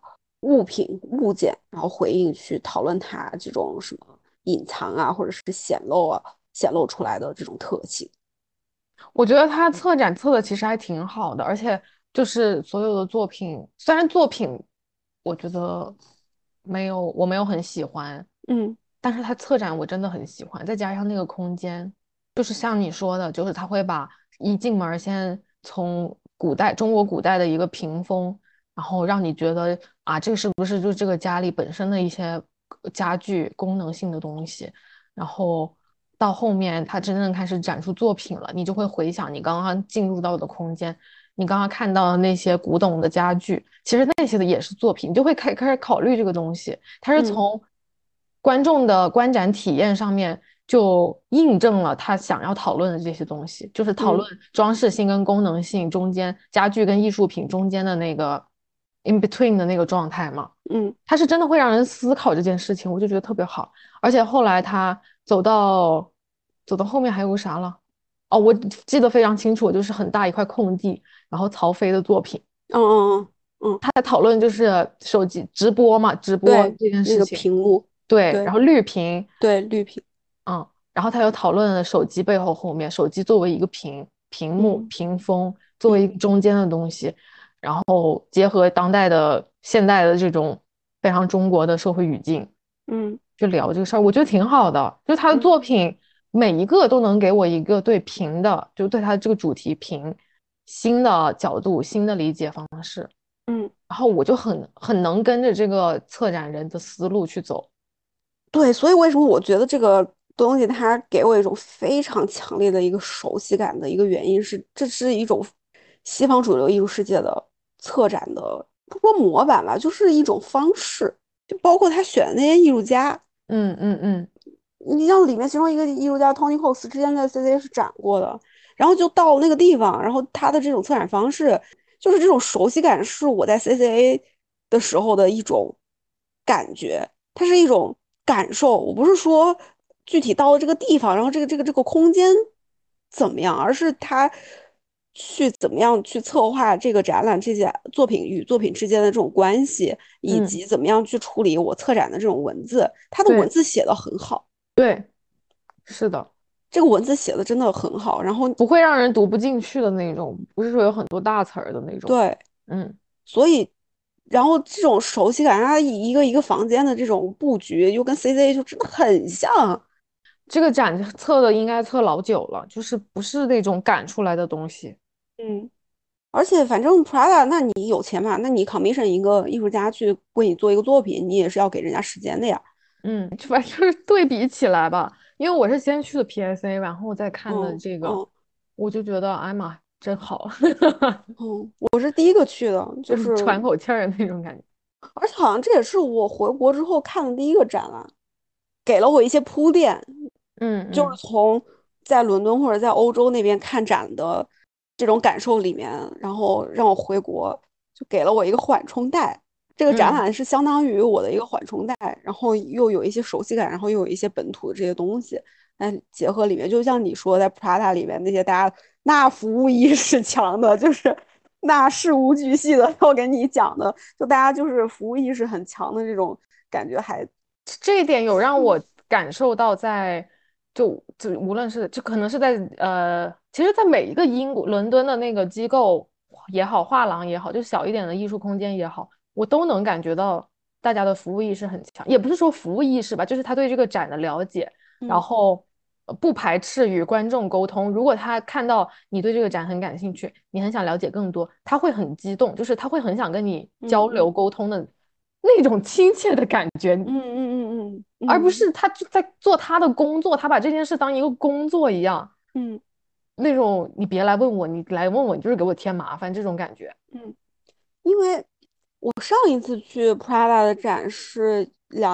物品物件，然后回应去讨论它这种什么隐藏啊，或者是显露出来的这种特性。 我觉得他策展策的其实还挺好的，而且就是所有的作品，虽然作品我觉得我没有很喜欢， 嗯但是他策展我真的很喜欢，再加上那个空间，就是像你说的，就是他会把一进门儿先从中国古代的一个屏风，然后让你觉得啊，这个是不是就这个家里本身的一些家具功能性的东西，然后到后面他真正开始展出作品了，你就会回想你刚刚进入到的空间，你刚刚看到的那些古董的家具，其实那些的也是作品，你就会开始考虑这个东西，它是嗯从观众的观展体验上面就印证了他想要讨论的这些东西，就是讨嗯论装饰性跟功能性中间，家具跟艺术品中间的那个 in between 的那个状态嘛。 嗯它是真的会让人思考这件事情，我就觉得特别好。而且后来他走到后面还有个啥了？哦，我记得非常清楚，就是很大一块空地，然后曹飞的作品， 嗯嗯嗯， 他在讨论就是手机直播嘛，直播对， 这件那个事情。 屏幕， 对，然对后绿屏， 对，绿屏， 嗯，然后他又讨论了手机背后面，手机作为一个屏幕、 嗯屏风，作为一嗯个中间的东西，然后结合当代的现代的这种非常中国的社会语境， 嗯去聊这个事儿，我觉得挺好的。就他的嗯作品每一个都能给我一个对屏的，就对他这个主题屏新的角度、新的理解方式， 嗯。 然后我就很能跟着这个策展人的思路去走。 对，所以为什么我觉得这个东西它给我一种非常强烈的一个熟悉感的一个原因是，这是一种西方主流艺术世界的策展的，不说模板吧，就是一种方式。就包括他选的那些艺术家， 嗯嗯嗯你像里面其中一个艺术家 Tony Cox 之前在 CCA 是展过的，然后就到了那个地方，然后他的这种策展方式，就是这种熟悉感，是我在 CCA 的时候的一种感觉，它是一种感受。我不是说具体到了这个地方，然后这个空间怎么样，而是他去怎么样去策划这个展览，这些作品与作品之间的这种关系，以嗯， 及怎么样去处理我策展的这种文字，他的文对字写的很好。 对，是的， 这个文字写的真的很好，然后不会让人读不进去的那种，不是说有很多大词儿的那种。 对， 嗯， 所以然后这种熟悉感，它一个一个房间的这种布局，又跟 CCA 就真的很像。 这个展测的应该测老久了，就是不是那种赶出来的东西。 嗯，而且反正 Prada，那你有钱嘛？那你 commission 一个艺术家去为你做一个作品，你也是要给人家时间的呀。 嗯，反正就是对比起来吧，因为我是先去的 PSA，然后再看的这个， 嗯嗯我就觉得，哎妈，真好， 嗯，我是第一个去的，就就是是喘口气儿的那种感觉。 而且好像这也是我回国之后看的第一个展览，给了我一些铺垫。就是嗯嗯从在伦敦或者在欧洲那边看展的这种感受里面，然后让我回国，就给了我一个缓冲带。这个展嗯览是相当于我的一个缓冲带，然后又有一些熟悉感，然后又有一些本土的这些东西，但结合里面，就像你说在 Prada 里面那些大家那服务意识强的，就是那事无巨细的要给你讲的，就大家就是服务意识很强的这种感觉还， 这一点有让我感受到在，就无论是就可能是在其实，在每一个英国伦敦的那个机构也好，画廊也好，就小一点的艺术空间也好，我都能感觉到大家的服务意识很强，也不是说服务意识吧，就是他对这个展的了解，然嗯后不排斥与观众沟通。如果他看到你对这个展很感兴趣，你很想了解更多，他会很激动，就是他会很想跟你交流嗯嗯沟通的那种亲切的感觉， 嗯嗯嗯而不嗯是他就在做他的工作，他把这件事当一个工作一样， 嗯那种你别来问我，你来问我，你就是给我添麻烦这种感觉。 嗯，因为我上一次去 Prada 的展是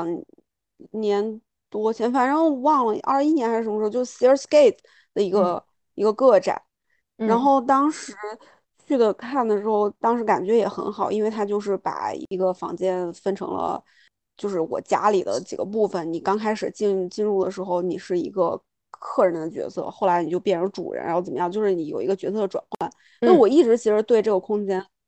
2年多前，反正我忘了21年还是什么时候，就 Sears Gate 的嗯一个个展，然嗯后当时去的看的时候，当时感觉也很好，因为它就是把一个房间分成了，就是我家里的几个部分。你刚开始进入的时候，你是一个客人的角色，后来你就变成主人，然后怎么样，就是你有一个角色的转换。因为嗯我一直其实对这个空间。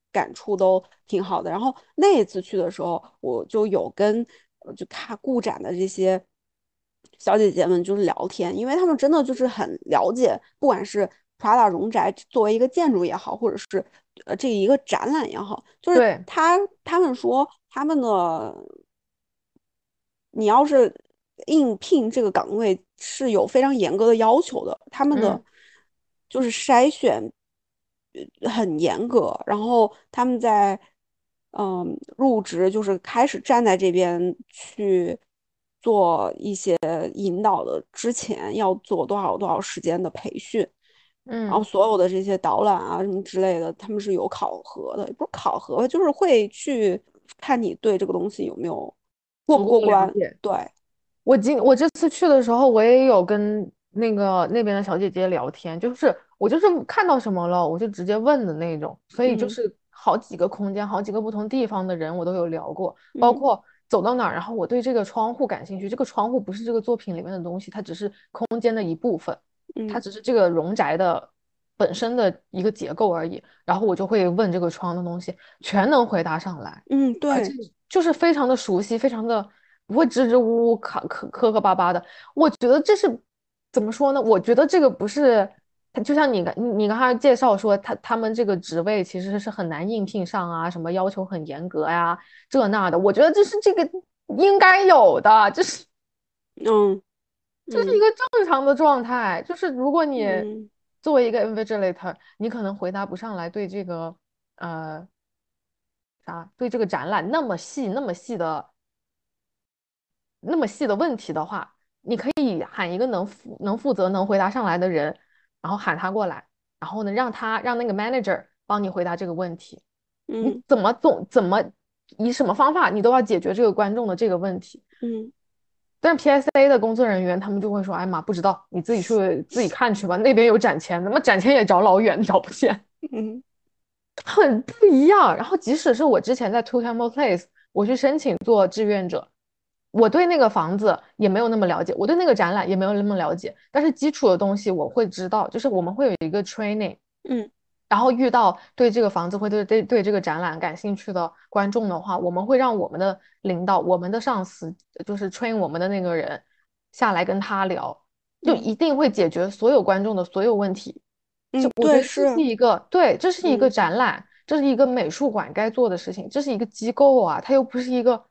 感触都挺好的。然后那一次去的时候，我就有跟就看顾展的这些小姐姐们就是聊天，因为她们真的就是很了解，不管是 Prada 荣宅作为一个建筑也好，或者是这一个展览也好，就是对， 他们说他们的，你要是应聘这个岗位是有非常严格的要求的，他们的嗯就是筛选很严格，然后他们在入职就是开始站在这边去做一些引导的之前要做多少多少时间的培训。然后嗯， 所有的这些导览啊什么之类的，他们是有考核的，也不是考核吧，就是会去看你对这个东西有没有过不足够过关。 了解。 对， 我这次去的时候，我也有跟那边的小姐姐聊天，就是我就是看到什么了，我就直接问的那种，所以就嗯是好几个空间、好几个不同地方的人我都有聊过，包嗯括走到哪儿，然后我对这个窗户感兴趣，这个窗户不是这个作品里面的东西，它只是空间的一部分，它嗯只是这个荣宅的本身的一个结构而已，然后我就会问这个窗的东西，全能回答上来。 嗯， 而且对， 就是非常的熟悉，非常的不会支支吾吾、磕磕巴巴的。我觉得这是怎么说呢？我觉得这个不是，他就像你刚才介绍说，他们这个职位其实是很难应聘上啊，什么要求很严格呀，这那的。我觉得这个应该有的， 嗯嗯这是一个正常的状态。就是如果你嗯作为一个 invigilator，你可能回答不上来对这个呃对这个展览那么细的问题的话，你可以喊一个能负责、能回答上来的人，然后喊他过来，然后呢，让那个 manager 帮你回答这个问题。你嗯怎么以什么方法，你都要解决这个观众的这个问题。 嗯但是 PSA 的工作人员他们就会说：“哎妈，不知道，你自己去自己看去吧，那边有展签，怎么展签也找老远，找不见。” 嗯很不一样。然后即使是我之前在 Two Temple Place，我去申请做志愿者，我对那个房子也没有那么了解，我对那个展览也没有那么了解，但是基础的东西我会知道，就是我们会有一个 training， 嗯然后遇到对这个房子会对这个展览感兴趣的观众的话，我们会让我们的领导、我们的上司，就是 train 我们的那个人下来跟他聊，就嗯一定会解决所有观众的所有问题。就嗯，对， 我觉得这是是， 一个，对，这是一个嗯展览，这是一个美术馆该做的事情，这是一个机构啊，它又不是一个，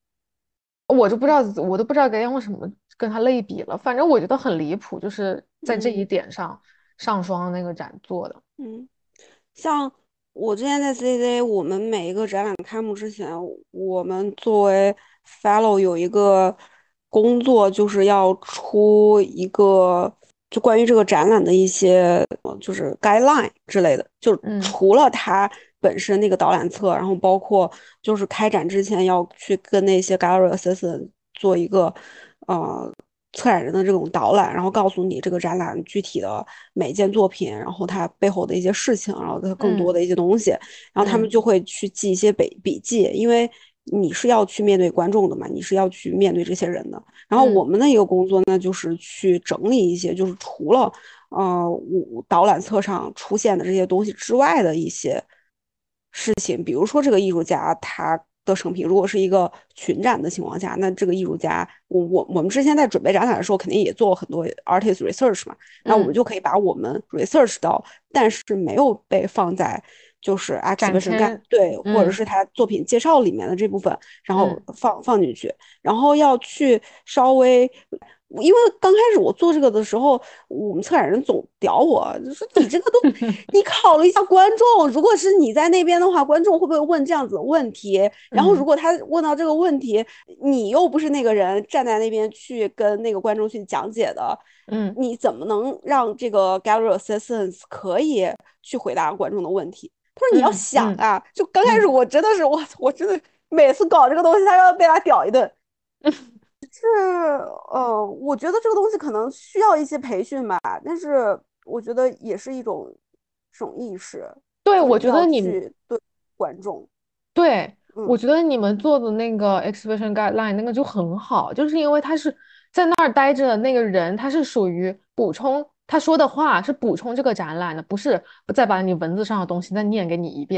我都不知道该用什么跟它类比了。反正我觉得很离谱，就是在这一嗯点上，上双那个展做的。 嗯。像我之前在 CCA，我们每一个展览开幕之前，我们作为 fellow 有一个工作，就是要出一个就关于这个展览的一些就是 guideline 之类的，就嗯除了它本身那个导览册，然后包括就是开展之前要去跟那些 gallery assistant 做一个呃策展人的这种导览，然后告诉你这个展览具体的每件作品，然后它背后的一些事情，然后它更多嗯的一些东西，然后他们嗯就会去记一些笔记，因为你是要去面对观众的嘛，你是要去面对这些人的。然后我嗯们的一个工作呢，就是去整理一些，就是除了导览册上出现的这些东西之外的一些事情，比如说这个艺术家他的生平，如果是一个群展的情况下，那这个艺术家，我们之前在准备展览的时候，肯定也做了很多 artist research 嘛，那我们嗯， 就可以把我们 research 到，但是没有被放在就是展 exhibition 签， 对，或者嗯是他作品介绍里面的这部分，然后嗯放进去，然后要去稍微。因为刚开始我做这个的时候，我们策展人总屌我，就说你这个都，你考虑一下观众，如果是你在那边的话，观众会不会问这样子的问题？然后如嗯果他问到这个问题，你又不是那个人站在那边去跟那个观众去讲解的， 嗯你怎么能让这个 gallery assistants 可以去回答观众的问题？他说你要嗯嗯想啊，就刚开始嗯我真的是我真的每次搞这个东西，他要被他屌一顿。是我觉得这个东西可能需要一些培训吧，但是我觉得也是一种意识， 对，我就是你要觉得你去对观众， 对，我嗯觉得你们做的那个 exhibition guideline 那个就很好，就是因为他是在那儿待着的那个人，他是属于补充他说的话是补充这个展览的，不是不再把你文字上的东西再念给你一遍。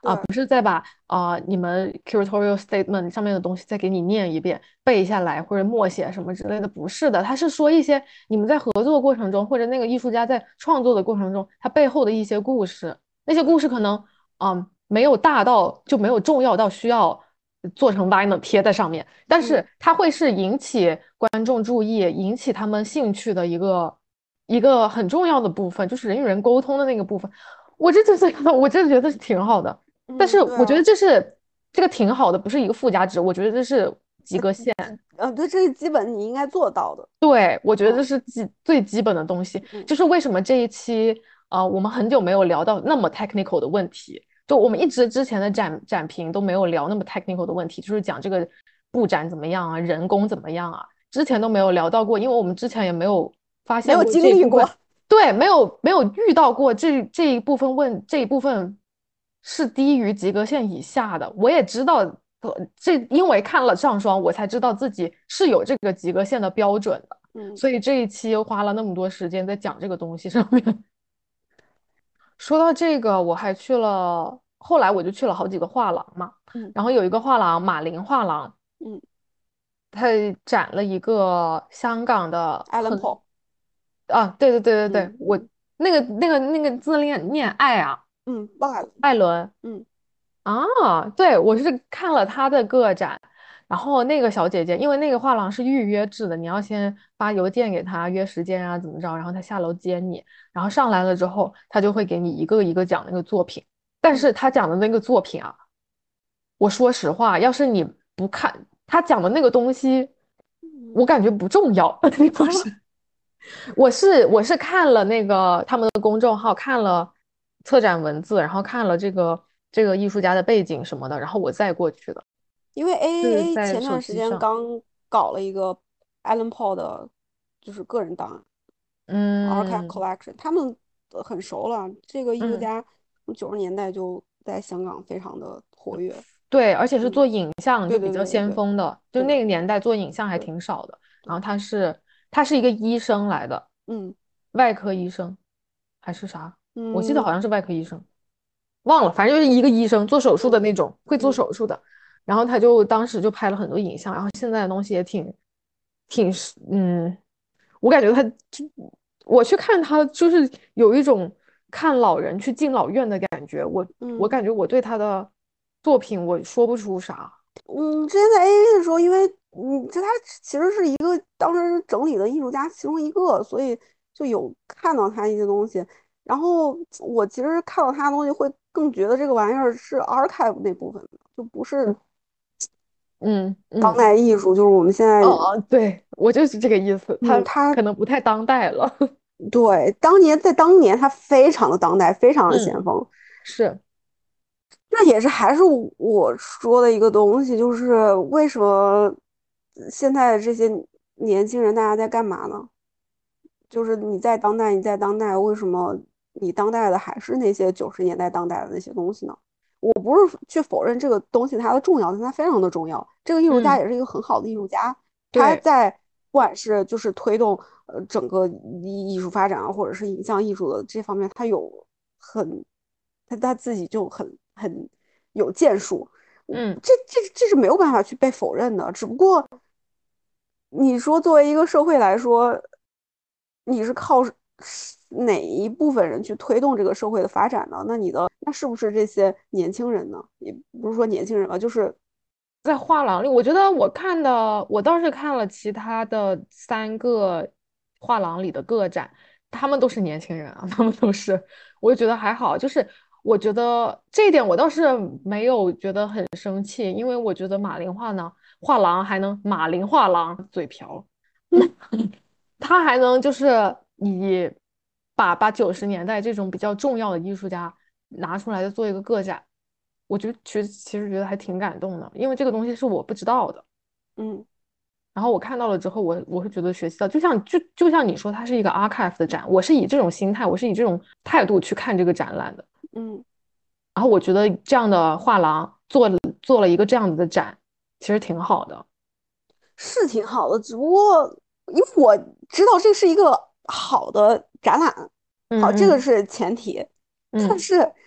对， 不是再把你们 curatorial statement 上面的东西再给你念一遍背下来或者默写什么之类的，不是的，他是说一些你们在合作过程中或者那个艺术家在创作的过程中他背后的一些故事，那些故事可能没有大到就没有重要到需要做成 vinyl 贴在上面，但是它会是引起观众注意、引起他们兴趣的一个很重要的部分，就是人与人沟通的那个部分。我真的觉得是挺好的，但是对啊， 我觉得这个挺好的，不是一个附加值，我觉得这是及格线。 对，这是基本你应该做到的。 对，我觉得这嗯是最基本的东西， 嗯就是为什么这一期我们很久没有聊到那么 technical 的问题，就我们一直之前的展评都没有聊那么 technical 的问题，就是讲这个布展怎么样啊，人工怎么样啊，之前都没有聊到过，因为我们之前也没有发没有现过经历过。 这一部分，对，没有遇到过这一部分是低于及格线以下的，我也知道。因为看了上双，我才知道自己是有这个及格线的标准的。 嗯所以这一期又花了那么多时间在讲这个东西上面。说到这个，我还去了，后来我就去了好几个画廊嘛， 嗯然后有一个画廊，马林画廊， 嗯它展了一个香港的 ，Alan Paul。 对对对对对，我嗯那个字念爱啊， 罢了。 艾伦。 嗯对，我是看了他的个展，然后那个小姐姐，因为那个画廊是预约制的，你要先发邮件给他约时间啊，怎么着，然后他下楼接你，然后上来了之后，他就会给你一个一个讲那个作品。但嗯是他讲的那个作品啊，我说实话，要是你不看他讲的那个东西， 嗯我感觉不重要。不啊是，我是看了那个他们的公众号，看了策展文字，然后看了这个艺术家的背景什么的，然后我再过去的， 因为是 AAA 在手前段时机上。 间刚搞了一个 Alan Paul 的，就是个人档案 Archive 嗯 Collection，他们很熟了。这个艺术嗯， 家从90年代就在香港非常的活跃。 对，而且是嗯， 做影像对就比较对对对对， 先锋的，就是的， 那个年代做影像还对挺少的。然对， 后他是一个医生来的， 嗯外科医生还是啥？我记得嗯好像是外科医生，忘了，反正就是一个医生做手术的嗯那种，会做嗯手术的。然后他就当时就拍了很多影像，然后现在的东西也挺我感觉我去看他就是有一种看老人去敬老院的感觉。我嗯。 感觉我对他的作品我说不出啥。 之前在 AA 的时候，因为他其实是一个当时整理的艺术家其中一个，所以就有看到他一些东西。然后我其实看到他的东西，会更觉得这个玩意儿是 archive 那部分的，就不是当嗯嗯， 代艺术。就是我们现在， 对，我就是这个意思，他他可能不太当代了。 对当年他非常的当代，非常的先嗯， 锋。 是， 这也是还是我说的一个东西，就是为什么现在的这些年轻人大家在干嘛呢？就是你在当代，为什么你当代的还是那些90年代当代的那些东西呢？我不是去否认这个东西它的重要，但它非常的重要。这个艺术家嗯， 也是一个很好的艺术家，他对， 在不管是就是推动整个艺术发展啊，或者是影像艺术的这方面，他有很他自己就很有建树。 嗯这是没有办法去被否认的，只不过你说作为一个社会来说，你是靠哪一部分人去推动这个社会的发展呢？那是不是这些年轻人呢？也不是说年轻人吧，就是在画廊里，我觉得我倒是看了其他的3个画廊里的个展，他们都是年轻人啊，他们都是，我就觉得还好，就是我觉得这一点我倒是没有觉得很生气，因为我觉得画廊还能马林画廊嘴瓢，他还能就是以把90年代这种比较重要的艺术家拿出来做一个个展。我就其实觉得还挺感动的，因为这个东西是我不知道的， 嗯然后我看到了之后，我会觉得学习到，就像你说，它是一个 archive 的展，我是以这种心态，我是以这种态度去看这个展览的。 嗯， 然后我觉得这样的画廊做了一个这样子的展，其实挺好的。 是挺好的，只不过因为我知道这是一个好的展览，好，这个嗯嗯是前提，但嗯是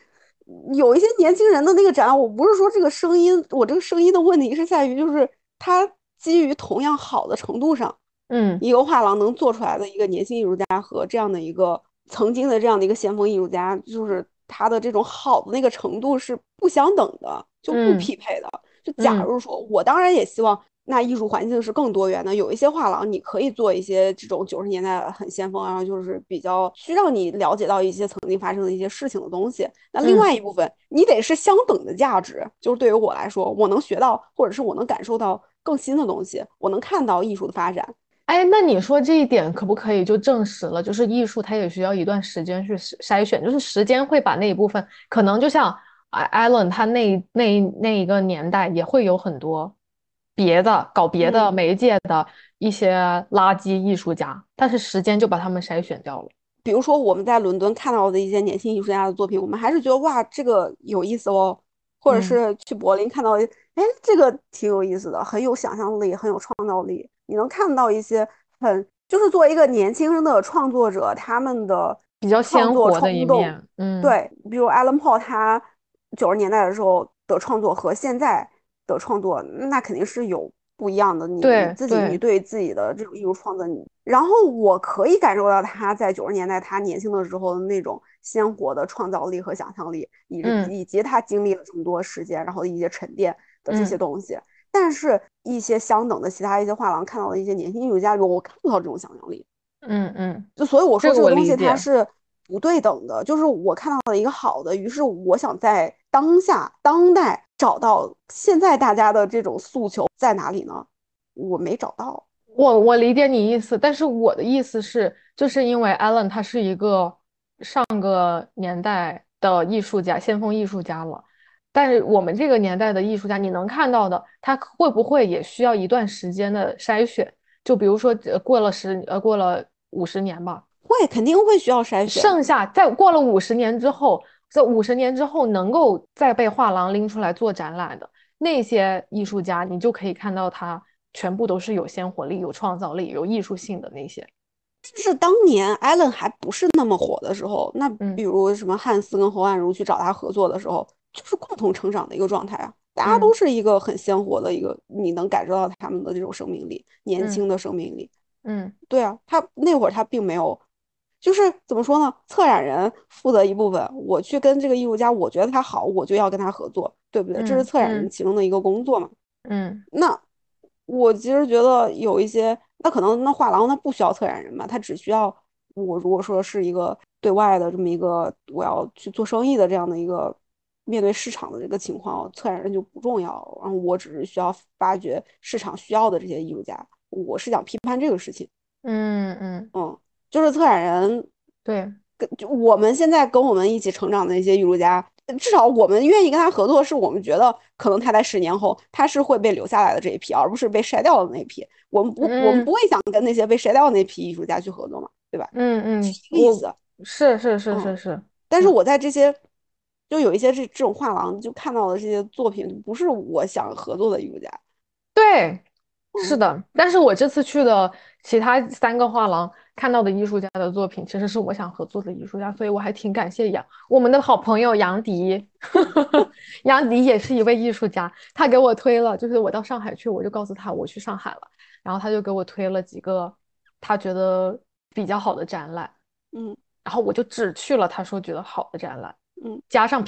有一些年轻人的那个展，我不是说这个声音，我这个声音的问题是在于，就是它基于同样好的程度上， 嗯一个画廊能做出来的一个年轻艺术家和这样的一个曾经的这样的一个先锋艺术家，就是他的这种好的那个程度是不相等的，就不嗯匹配的。就假嗯如说，我当然也希望那艺术环境是更多元的，有一些画廊你可以做一些这种90年代很先锋，然后就是比较需让你了解到一些曾经发生的一些事情的东西。那另嗯。 外一部分，你得是相等的价值，就是对于我来说，我能学到，或者是我能感受到更新的东西，我能看到艺术的发展。 哎，那你说这一点可不可以就证实了？就是艺术它也需要一段时间去筛选，就是时间会把那一部分，可能就像Allen 他那一个年代也会有很多别的搞别的嗯， 媒介的一些垃圾艺术家，但是时间就把他们筛选掉了。 比如说我们在伦敦看到的一些年轻艺术家的作品，我们还是觉得哇，这个有意思哦。或者嗯是去柏林看到，哎，这个挺有意思的，很有想象力，很有创造力。你能看到一些就是作为一个年轻的创作者，他们的比较创作鲜活的一冲动， 面。嗯对，比如 Alan Paul 他90年代的时候的创作和现在的创作，那肯定是有不一样的。你对对。 对自己的这种艺术创作，然后我可以感受到他在90年代他年轻的时候的那种鲜活的创造力和想象力， 嗯以及他经历了这么多时间，然后一些沉淀的这些嗯东西。但是，一些相等的其他一些画廊看到的一些年轻艺术家里，我看不到这种想象力。 嗯， 就所以我说这个我这个东西它理解。 是不对等的，就是我看到了一个好的，于是我想在当下当代找到现在大家的这种诉求在哪里呢？我没找到。 我理解你意思，但是我的意思是，就是因为 Alan 他是一个上个年代的艺术家，先锋艺术家了，但是我们这个年代的艺术家，你能看到的，他会不会也需要一段时间的筛选？就比如说，过了50年吧， 会肯定会需要筛选。 剩下在过了五十年之后，在五十年之后能够再被画廊拎出来做展览的那些艺术家，你就可以看到他全部都是有鲜活力、有创造力、有艺术性的那些。 但是当年艾伦还不是那么火的时候，那嗯比如什么汉斯跟侯婉茹去找他合作的时候，就是共同成长的一个状态啊。大家都嗯是一个很鲜活的一个，你能感受到他们的这种生命力，年嗯轻的生命力。 嗯对啊，他那会儿他并没有，就是怎么说呢？策展人负责一部分，我去跟这个艺术家，我觉得他好，我就要跟他合作，对不对？这是策展人嗯嗯其中的一个工作嘛。 嗯那我其实觉得有一些，那可能那画廊它不需要策展人嘛，它只需要我如果说是一个对外的这么一个我要去做生意的这样的一个面对市场的这个情况，策展人就不重要，然后我只是需要发掘市场需要的这些艺术家，我是想批判这个事情。 嗯， 嗯，就是策展人对。 就我们现在跟我们一起成长的一些艺术家，至少我们愿意跟他合作，是我们觉得可能他在10年后他是会被留下来的这一批，而不是被筛掉的那一批。我们不嗯会想跟那些被筛掉的那批艺术家去合作嘛，对吧？一个意我思。嗯， 是。 但是嗯。 我在这些就有一些这种画廊就看到的这些作品，不是我想合作的艺术家。 对，是嗯的，但是我这次去的其他3个画廊看到的艺术家的作品，其实是我想合作的艺术家，所以我还挺感谢我们的好朋友杨迪，杨迪也是一位艺术家，他给我推了，就是我到上海去，我就告诉他我去上海了，然后他就给我推了几个他觉得比较好的展览， 嗯然后我就只去了他说觉得好的展览， 嗯加上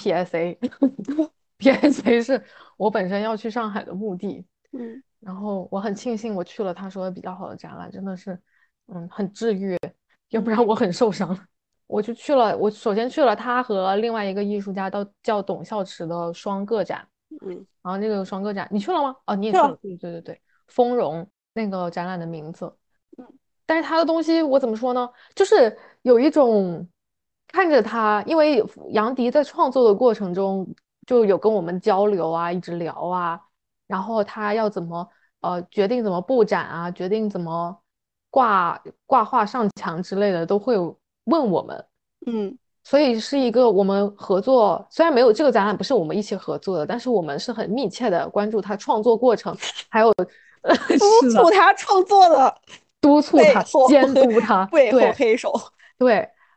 PSA，PSA 是我本身要去上海的目的。 嗯然后我很庆幸我去了他说的比较好的展览，真的是，很治愈，要不嗯然我很受伤。我就去了，我首先去了他和另外一个艺术家叫董孝池的双个展， 嗯， 然后那个双个展你去了吗？哦，你也去了， 对吧？ 对，丰容那个展览的名字，但是他的东西我怎么说呢？就是有一种看着他，因为杨迪在创作的过程中就有跟我们交流啊，一直聊啊。然后他要怎么决定怎么布展啊，决定怎么挂画上墙之类的，都会问我们。 嗯。 所以是一个我们合作，虽然没有这个展览不是我们一起合作的，但是我们是很密切的关注他创作过程，还有督是的， 促他创作的督促他、 背后监督他， 背后对黑手。 对，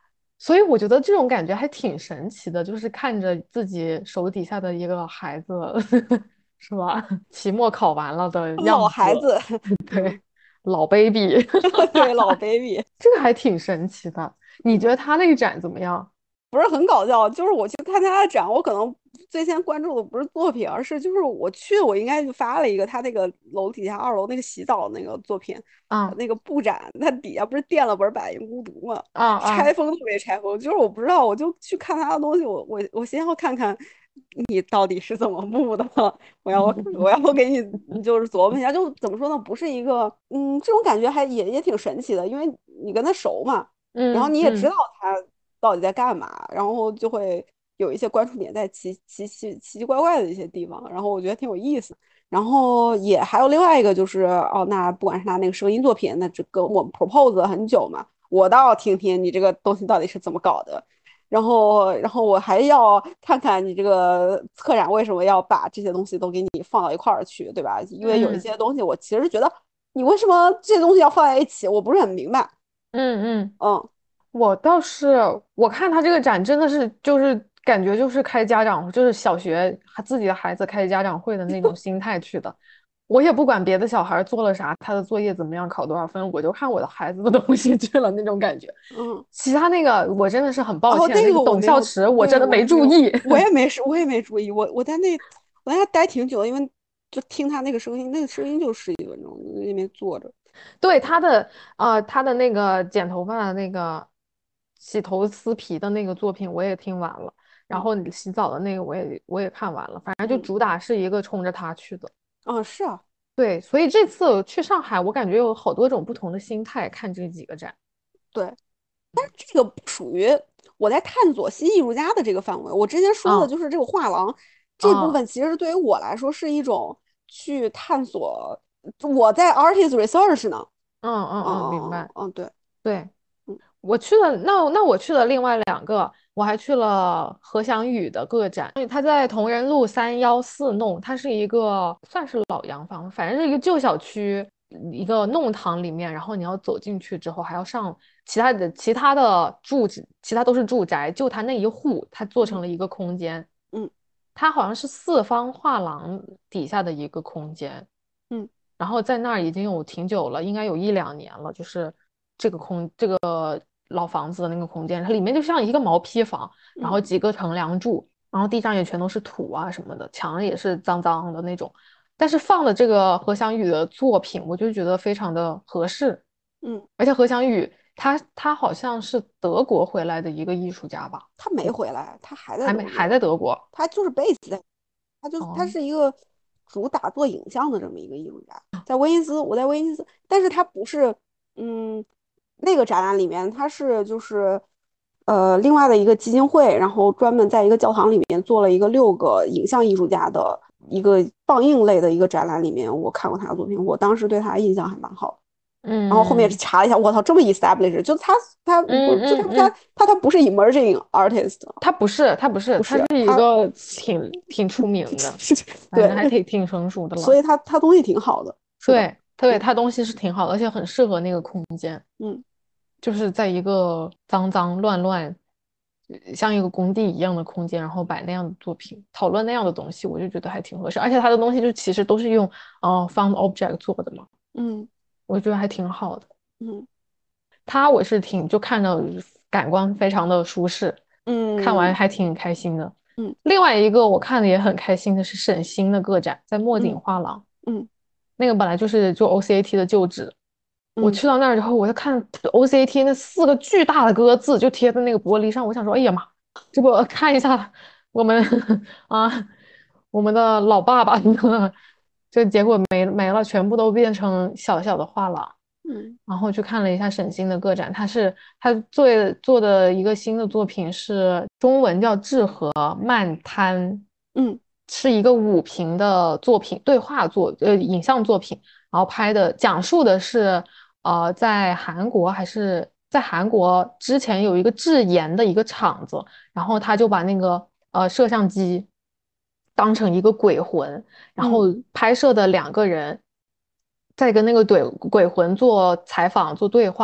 所以我觉得这种感觉还挺神奇的，就是看着自己手底下的一个孩子，是吧？期末考完了的老样子， 孩子， 对，老 baby， 对，老 baby。 这个还挺神奇的。你觉得他那个展怎么样？ 不是很搞笑，就是我去看他的展，我可能最先关注的不是作品，而是就是我去，我应该就发了一个他那个楼底下2楼那个洗澡那个作品， 啊那个布展，它底下不是垫了本《百年孤独》嘛， 啊啊！ 拆封都没拆封，就是我不知道，我就去看他的东西，我先要看看你到底是怎么布的，我要给你就是琢磨一下，就怎么说呢，不是一个这种感觉也挺神奇的，因为你跟他熟嘛。然后你也知道嗯嗯他到底在干嘛，然后就会有一些关注点在奇奇怪怪的一些地方，然后我觉得挺有意思。然后也还有另外一个就是哦，那不管是他那个声音作品，那这个我们 propose 了很久嘛，我倒要听听你这个东西到底是怎么搞的。然后我还要看看你这个策展为什么要把这些东西都给你放到一块儿去，对吧？因为有一嗯些东西我其实觉得你为什么这些东西要放在一起，我不是很明白。 嗯， 嗯， 我倒是我看他这个展真的是就是感觉就是开家长就是小学自己的孩子开家长会的那种心态去的。我也不管别的小孩做了啥，他的作业怎么样，考多少分，我就看我的孩子的东西去了那种感觉。 嗯， 其他那个我真的是很抱哦， 歉， 那那个董个我没有， 孝池我对， 真的我也没有， 没注意。 我也没注意，我在那待挺久的，因为就听他那个声音，那个声音就11分钟，那边坐着。 对他的那个剪头发的那个洗头撕皮的那个作品我也听完了，然嗯后你洗澡的那个我也看完了，反正就嗯， 主打是一个冲着他去的。 啊，是啊， 对，所以这次去上海，我感觉有好多种不同的心态看这几个展。 对，这个不属于我在探索新艺术家的这个范围。我之前说的嗯就是这个画廊这部嗯分，其实对于我来说是一种去探索，我在 artist research 呢。 明白。 对， 对， 嗯我去了，那我去了另外2个，我还去了何翔宇的个展，他在同仁路314弄，它是一个算是老洋房，反正是一个旧小区一个弄堂里面，然后你要走进去之后还要上其他的其他都是住宅，就他那一户，它做成嗯了一个空间， 嗯它好像是四方画廊底下的一个空间， 嗯然后在那儿已经有挺久了，应该有1、2年了，就是这个老房子的那个空间，它里面就像一个毛坯房，然后嗯几个横梁柱，然后地上也全都是土啊什么的，墙也是脏脏的那种。但是放的这个何翔宇的作品，我就觉得非常的合适， 嗯， 而且何翔宇他好像是德国回来的一个艺术家吧， 他没回来，他还在还德国， 在德国。 他就是 base 在，他哦， 是一个主打做影像的这么一个艺术家，在威尼斯，我在威尼斯，但是他不是，嗯，那个展览里面他是就是另外的一个基金会，然后专门在一个教堂里面做了一个6个影像艺术家的一个放映类的一个展览，里面我看过他的作品，我当时对他印象还蛮好的。然后后面嗯查了一下，我操，这么 establish，就他不嗯是就嗯嗯， 他不是 emerging artist， 他不是， 不他是一是他， 个挺出名的，反正还对， 挺成熟的了。 所以他东西挺好的，是的， 对， 嗯他东西是挺好的，而且很适合那个空间， 嗯就是在一个脏脏乱乱，像一个工地一样的空间，然后摆那样的作品，讨论那样的东西，我就觉得还挺合适。而且他的东西就其实都是用found object 做的嘛， 嗯我觉得还挺好的。 嗯我是就看着感官非常的舒适，看完嗯还挺开心的。 嗯另外一个我看的也很开心的是沈星的个展，在墨嗯景画廊， 嗯那个本来就是做 OCAT 的旧址。我嗯去到那儿之后，我就看 OCAT 那4个巨大的歌字就贴在那个玻璃上，我想说，哎呀妈，这不看一下我们啊我们的老爸爸，这结果没了，全部都变成小小的画廊。 嗯然后去看了一下沈星的个展，他做的一个新的作品是中文叫《治河漫滩》， 嗯是一个5屏的作品，影像作品，然后讲述的是在韩国还是在韩国之前有一个制盐的一个厂子，然后他就把那个摄像机当成一个鬼魂，然后嗯拍摄的2个人在跟那个鬼魂做采访、做对话，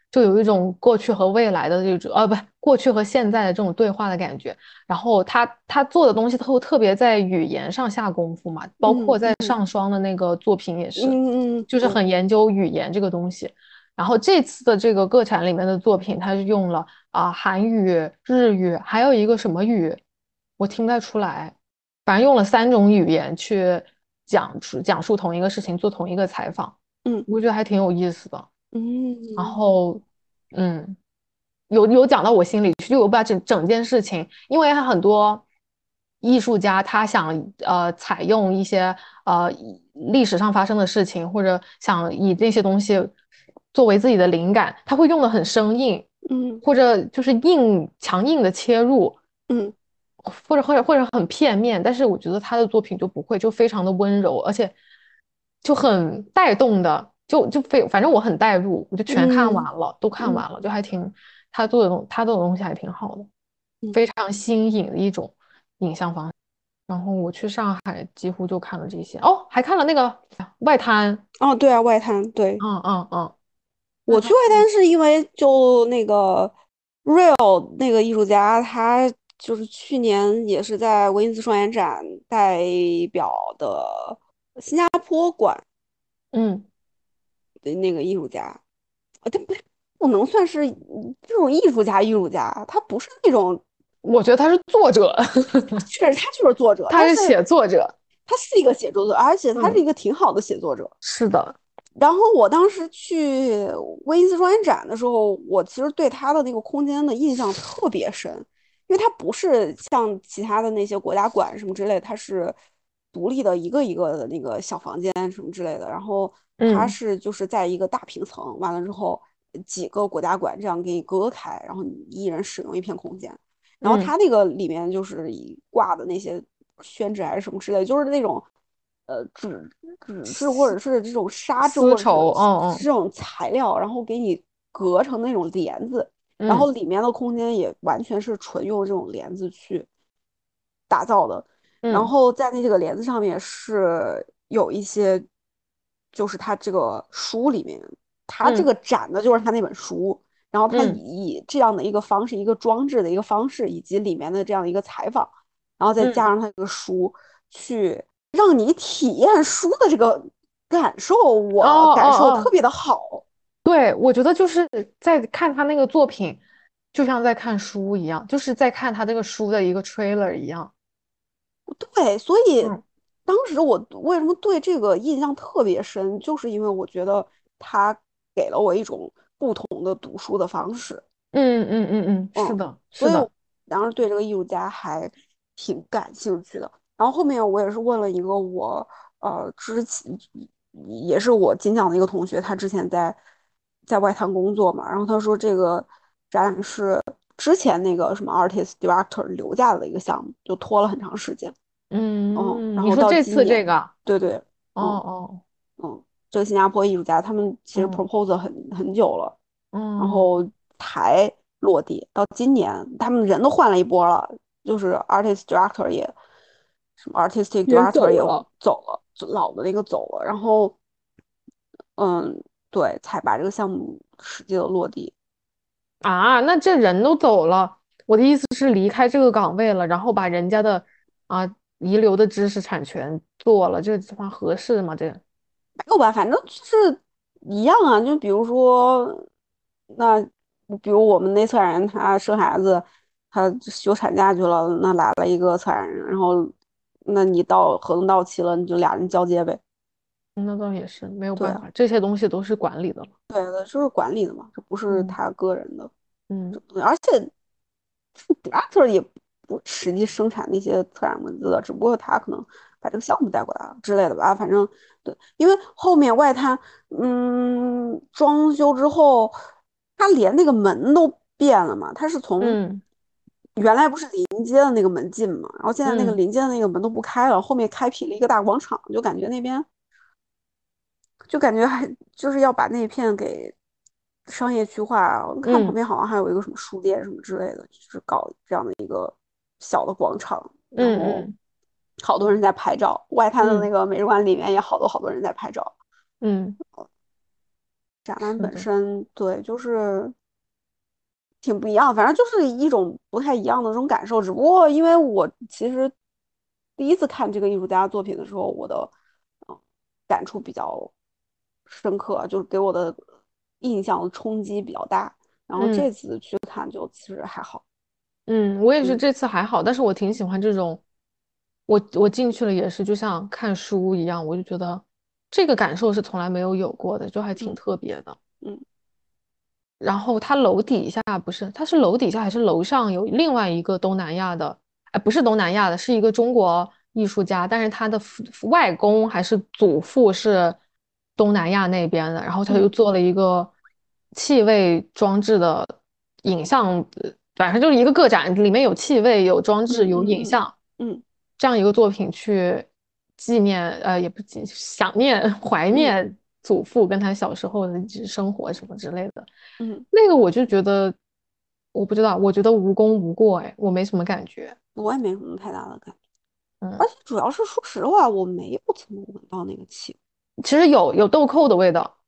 就有一种过去和未来的这种，不，过去和现在的这种对话的感觉。然后他做的东西特别在语言上下功夫嘛，包括在上双的那个作品也是，就是很研究语言这个东西。然后这次的这个个展里面的作品，它是用了韩语、日语，还有一个什么语，我听不太出来，反正用了3种语言去讲述同一个事情，做同一个采访，我觉得还挺有意思的。然后，嗯，有讲到我心里去，就有把整件事情，因为很多艺术家他想采用一些历史上发生的事情，或者想以这些东西作为自己的灵感，他会用的很生硬，或者就是强硬的切入，或者很片面，但是我觉得他的作品就不会，就非常的温柔，而且就很带动的，反正我很带入，我就全看完了，都看完了，就还挺他做的东西还挺好的，非常新颖的一种影像方式。然后我去上海几乎就看了这些，哦，还看了那个外滩， 哦，对啊，外滩，对， 嗯嗯嗯，外滩， 我去外滩是因为就那个 Real 那个艺术家，他就是去年也是在威尼斯双年展代表的新加坡馆嗯， 的那个艺术家，他不能算是这种艺术家，他不是那种， 我觉得他是作者， 确实他就是作者， 他是但是写作者， 他是一个写作者，而且他是嗯， 一个挺好的写作者。 是的， 然后我当时去威尼斯双年展的时候，我其实对他的那个空间的印象特别深，因为它不是像其他的那些国家馆什么之类的，它是独立的一个一个的那个小房间什么之类的。然后它嗯是就是在一个大平层，完了之后几个国家馆这样给你隔开，然后你一人使用一片空间。然后嗯， 它那个里面就是挂的那些宣纸还是什么之类的，就是那种纸质或者是这种纱质或者是丝绸，嗯这种材料，然后给你隔成那种帘子，然嗯后里面的空间也完全是纯用这种帘子去打造的。然嗯后在那这个帘子上面是有一些，就是它这个书里面，它这嗯个展的就是它那本书，然后它嗯以这样的一个方式，一个装置的一个方式，以及里面的这样一个采访，然后再加嗯， 上它这个书，去让你体验书的这个感受， 哦我感受特哦哦， 别的好。 对，我觉得就是在看他那个作品，就像在看书一样，就是在看他这个书的一个 trailer 一样。 对，所以嗯当时我为什么对这个印象特别深，就是因为我觉得它给了我一种不同的读书的方式。 是嗯， 的，是所以我的， 当时对这个艺术家还挺感兴趣的。然后后面我也是问了一个我之前也是我金奖的一个同学，他之前在外滩工作嘛，然后他说这个展览是之前那个什么 artist director 留下的一个项目，就拖了很长时间。 嗯， 然后你说这到今年， 次这个， 对对， 哦嗯哦， 这个新加坡艺术家他们其实嗯 propose 很久了，然嗯， 后台落地到今年，他们人都换了一波了，就是 artist director 也什么 artistic 也 director 也走了走了，老的那个走了，然后对，才把这个项目实际的落地。 啊，那这人都走了，我的意思是离开这个岗位了，然后把人家的遗留的知识产权做了，这他妈合适吗？这个没有吧，反正就是一样啊。就比如说，那比如我们那策展人他生孩子，他休产假去了，那来了一个策展人，然后那你到合同到期了，你就俩人交接呗。 那倒也是没有对啊， 办法，这些东西都是管理的了。 对的，就是管理的嘛，这不是嗯他个人的。 嗯而且 director 也不实际生产那些策展文字的，只不过他可能把这个项目带过来了之类的吧。反正对，因为后面外滩装修之后，它连那个门都变了嘛，它是从嗯原来不是临街的那个门进嘛，然后现在那个嗯临街的那个门都不开了，后面开辟了一个大广场，就感觉那边就感觉还就是要把那片给商业区化。我看旁嗯边好像还有一个什么书店什么之类的，就是搞这样的一个小的广场，然后嗯嗯好多人在拍照。外滩的那嗯个美术馆里面也好多好多人在拍照。 嗯， 展览本是的， 身，对，就是挺不一样，反正就是一种不太一样的这种感受。只不过因为我其实第一次看这个艺术家作品的时候，我的感触比较深刻，就是给我的印象冲击比较大。然后嗯。 这次去看就其实还好。 嗯，我也是嗯这次还好，但是我挺喜欢这种，我进去了也是就像看书一样，我就觉得这个感受是从来没有过的，就还挺嗯特别的。 嗯然后它楼底下不是，它是楼底下还是楼上有另外一个东南亚的，哎，不是东南亚的，是一个中国艺术家，但是他的外公还是祖父是东南亚那边的，然后他就嗯做了一个气味装置的影像，反正就是一个个展，里面有气味、有装置、 嗯有嗯嗯影像， 嗯这样一个作品去纪念，也不纪想念、怀嗯念祖父跟他小时候的生活什么之类的。 嗯， 那个我就觉得，我不知道，我觉得无功无过，哎，我没什么感觉。 我也没什么太大的感觉， 嗯， 而且主要是说实话，我没有怎么闻到那个气味。 其实有豆蔻的味道。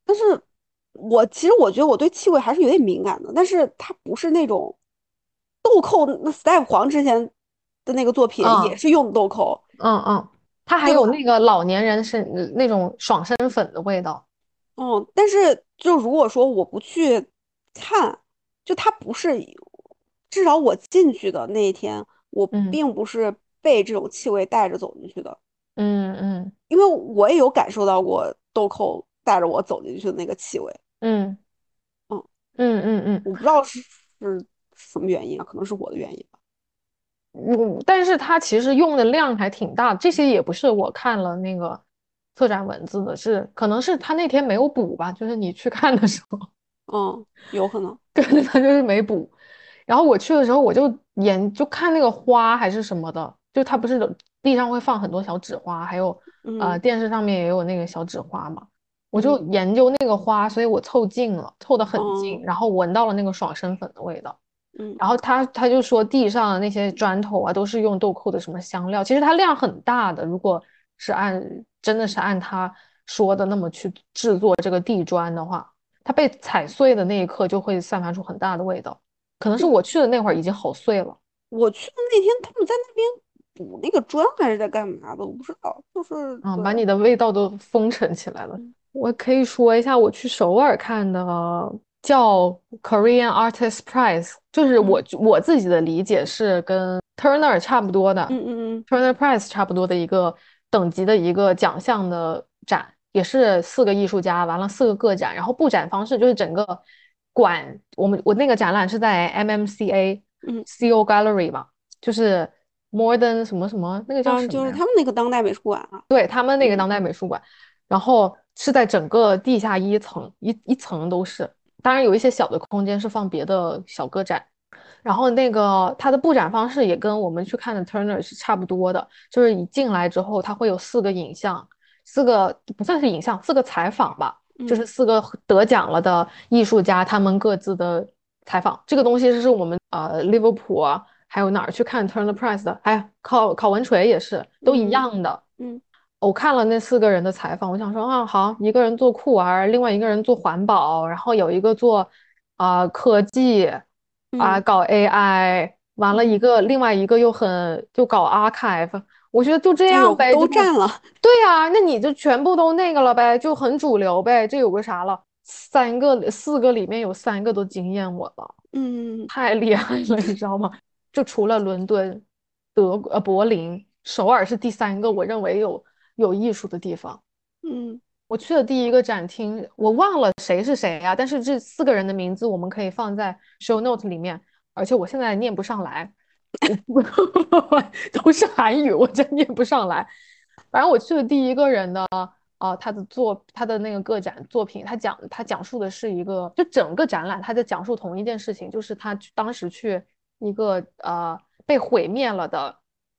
其实我觉得我对气味还是有点敏感的，但是它不是那种豆蔻。那 Step 黄之前的那个作品也嗯是用豆蔻， 嗯，它还对吧？ 有那个老年人是那种爽身粉的味道。 嗯，但是就如果说我不去看，就它不是，至少我进去的那一天，我嗯并不是被这种气味带着走进去的， 嗯嗯因为我也有感受到过豆蔻带着我走进去的那个气味。 嗯嗯， 嗯。 我不知道是什么原因啊，可能是我的原因吧。 但是它其实用的量还挺大，这些也不是我看了那个策展文字的，可能是他那天没有补吧，就是你去看的时候。 嗯，有可能。 可能他就是没补。然后我去的时候，我就看那个花还是什么的，就它不是地上会放很多小纸花，还有嗯电视上面也有那个小纸花嘛，我就嗯研究那个花，所以我凑近了，凑得很近， 嗯然后闻到了那个爽身粉的味道。 嗯然后他就说地上的那些砖头啊，都是用豆蔻的什么香料，其实它量很大的，如果是真的是按他说的那么去制作这个地砖的话。它被踩碎的那一刻就会散发出很大的味道。可能是我去的那会儿已经好碎了。 我去的那天，他们在那边补那个砖还是在干嘛的，我不知道。就是嗯， 对。 把你的味道都封尘起来了。 嗯我可以说一下，我去首尔看的叫 Korean Artist Prize，就是嗯我自己的理解是跟 Turner 差不多的嗯 ，Turner Prize 差不多的一个等级的一个奖项的展，也是四个艺术家，完了四个个展，然后布展方式就是整个馆，我那个展览是在 MMCA 嗯 CO Gallery 嘛，就是 Modern 什么什么，那个叫什么呀？ 就是他们那个当代美术馆啊。 对，他们那个嗯当代美术馆，然后是在整个地下一层，一层都是，当然有一些小的空间是放别的小个展，然后那个它的布展方式也跟我们去看的 Turner 是差不多的，就是一进来之后，它会有四个影像，四个不算是影像，四个采访吧，就嗯是四个得奖了的艺术家他们各自的采访。这个东西是我们利物浦啊，还有哪儿去看 Turner Prize 的，还有考文垂也是都一嗯样的。 嗯我看了那四个人的采访，我想说啊，好，一个人做酷儿，另外一个人做环保，然后有一个做科技嗯搞 AI，完了嗯， 另外一个就搞 archive，我觉得就这就有样呗，就都占了。 对呀，那你就全部都那个了呗，就很主流呗，这有个啥了？四个里面有三个都惊艳我了， 嗯太厉害了，你知道吗？就除了伦敦、柏林、首尔是第三个，我认为有艺术的地方。 嗯我去的第一个展厅，我忘了谁是谁啊，但是这四个人的名字我们可以放在 show note 里面，而且我现在念不上来，我都是韩语，我真念不上来。反正我去的第一个人的他的那个个展作品，他讲述的是一个，就整个展览他在讲述同一件事情，就是他当时去一个被毁灭了的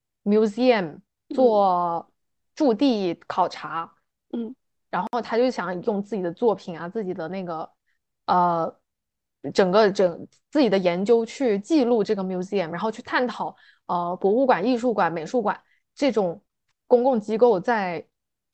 museum 嗯做驻地考察。 嗯然后他就想用自己的作品啊，自己的那个呃，自己的研究去记录这个 museum，然后去探讨博物馆、艺术馆、美术馆这种公共机构在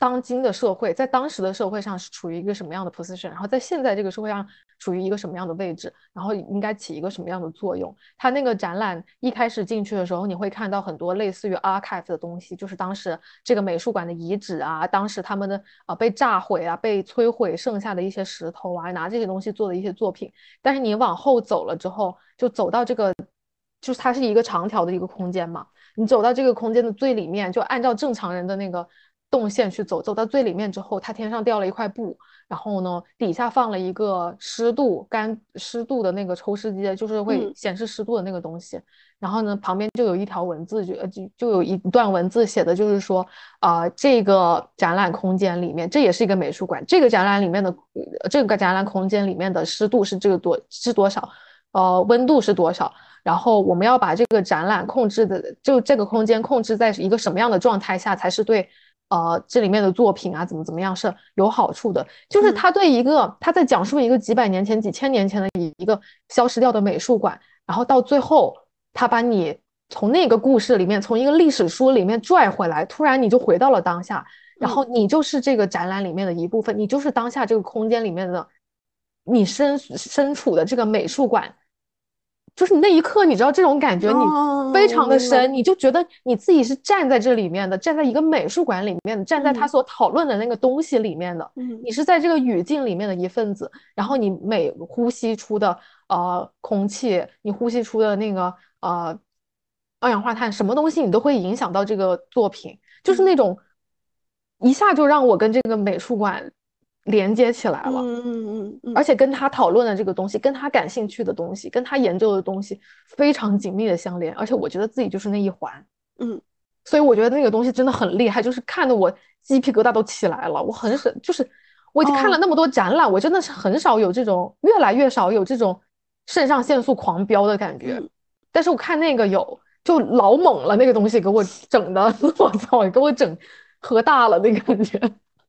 当今的社会，在当时的社会上是处于一个什么样的 position，然后在现在这个社会上处于一个什么样的位置，然后应该起一个什么样的作用。它那个展览一开始进去的时候，你会看到很多类似于 archive 的东西，就是当时这个美术馆的遗址啊，当时他们的被炸毁啊、被摧毁剩下的一些石头啊，拿这些东西做的一些作品。但是你往后走了之后，就走到这个，就是它是一个长条的一个空间嘛。你走到这个空间的最里面，就按照正常人的那个动线去走，走到最里面之后，它天上掉了一块布，然后呢，底下放了一个湿度的那个抽湿机，就是会显示湿度的那个东西。然后呢，旁边就有一条文字，就有一段文字写的就是说，这个展览空间里面，这也是一个美术馆，这个展览里面的这个展览空间里面的湿度是多少，温度是多少。然后我们要把这个展览控制的，就这个空间控制在一个什么样的状态下，才是对这里面的作品啊怎么样是有好处的。就是他对一个他在讲述一个几百年前、几千年前的一个消失掉的美术馆，然后到最后他把你从那个故事里面，从一个历史书里面拽回来，突然你就回到了当下，然后你就是这个展览里面的一部分，你就是当下这个空间里面的你身处的这个美术馆。就是那一刻，你知道这种感觉，你非常的深，你就觉得你自己是站在这里面的，站在一个美术馆里面的，站在他所讨论的那个东西里面的，你是在这个语境里面的一份子。然后你每呼吸出的空气，你呼吸出的那个二氧化碳，什么东西你都会影响到这个作品，就是那种一下就让我跟这个美术馆连接起来了。而且跟他讨论的这个东西，跟他感兴趣的东西，跟他研究的东西非常紧密的相连，而且我觉得自己就是那一环，所以我觉得那个东西真的很厉害，就是看得我鸡皮疙瘩都起来了。我很少，就是我已经看了那么多展览，我真的是很少有这种，越来越少有这种肾上腺素狂飙的感觉。但是我看那个有，就老猛了，那个东西给我整的，我操，给我整喝大了那个感觉。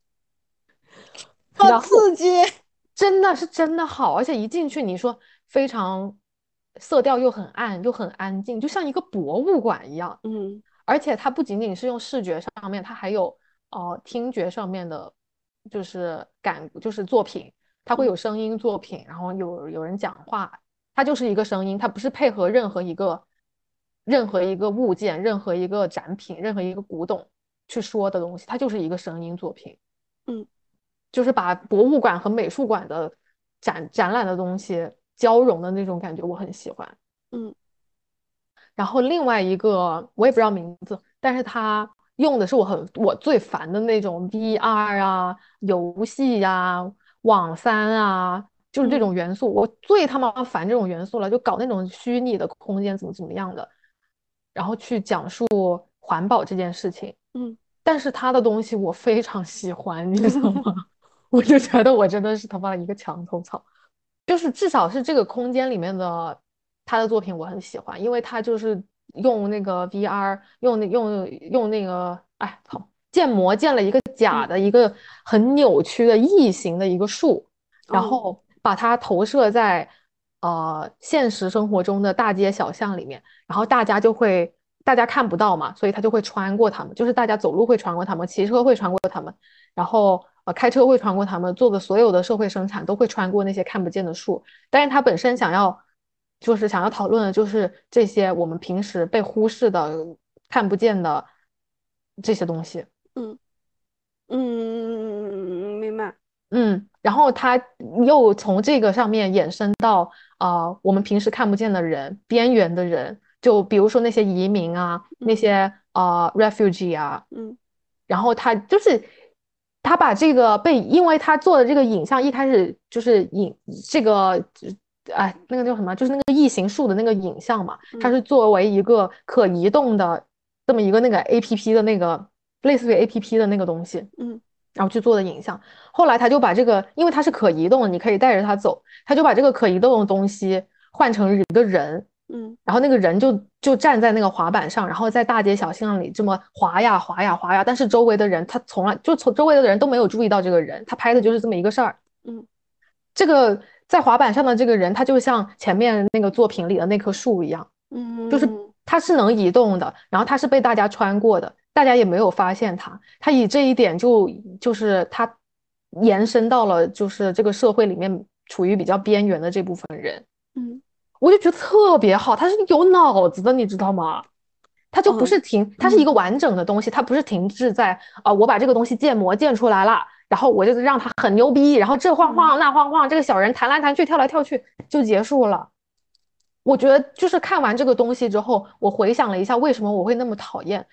好刺激！ 真的是真的好，而且一进去你说非常色调又很暗又很安静，就像一个博物馆一样。而且它不仅仅是用视觉上面，它还有听觉上面的，就是就是作品，它会有声音作品，然后有人讲话，它就是一个声音，它不是配合任何一个物件、任何一个展品、任何一个古董去说的东西，它就是一个声音作品。就是把博物馆和美术馆的展览的东西交融的那种感觉，我很喜欢。然后另外一个我也不知道名字，但是它用的是我最烦的那种 VR 啊、游戏呀、网三啊，就是这种元素，我最他妈烦这种元素了，就搞那种虚拟的空间怎么样的，然后去讲述环保这件事情。但是他的东西我非常喜欢，你知道吗？我就觉得我真的是他妈的一个墙头草，就是至少是这个空间里面的他的作品我很喜欢，因为他就是用那个 VR，用那个哎操建模建了一个假的一个很扭曲的异形的一个树，然后把它投射在现实生活中的大街小巷里面，然后大家看不到嘛，所以他就会穿过他们，就是大家走路会穿过他们，骑车会穿过他们，然后开车会穿过他们，做的所有的社会生产都会穿过那些看不见的树。但是他本身想要讨论的就是这些我们平时被忽视的、看不见的这些东西。 明白。 然后他又从这个上面衍生到我们平时看不见的人、边缘的人，就比如说那些移民啊，那些refugee 啊，然后他把这个因为他做的这个影像一开始就是这个那个叫什么，就是那个异形树的那个影像嘛，它是作为一个可移动的这么一个那个 APP 的那个类似于 APP 的那个东西，然后去做的影像。后来他就把这个，因为它是可移动的，你可以带着它走，他就把这个可移动的东西换成一个人，然后那个人就站在那个滑板上，然后在大街小巷里这么滑呀滑呀滑呀，但是周围的人他从周围的人都没有注意到这个人，他拍的就是这么一个事儿。这个在滑板上的这个人，他就像前面那个作品里的那棵树一样，就是他是能移动的，然后他是被大家穿过的， 大家也没有发现他，他以这一点就是他延伸到了就是这个社会里面处于比较边缘的这部分人， 嗯我就觉得特别好，他是有脑子的，你知道吗？它就不嗯是停，它是一个完整的东西，它不是停滞在我把这个东西建模建出来了，然后我就让它很牛逼，然后这晃晃那晃晃，这个小人弹来弹去跳来跳去就结束了。我觉得就是看完这个东西之后，我回想了一下为什么我会那么讨厌，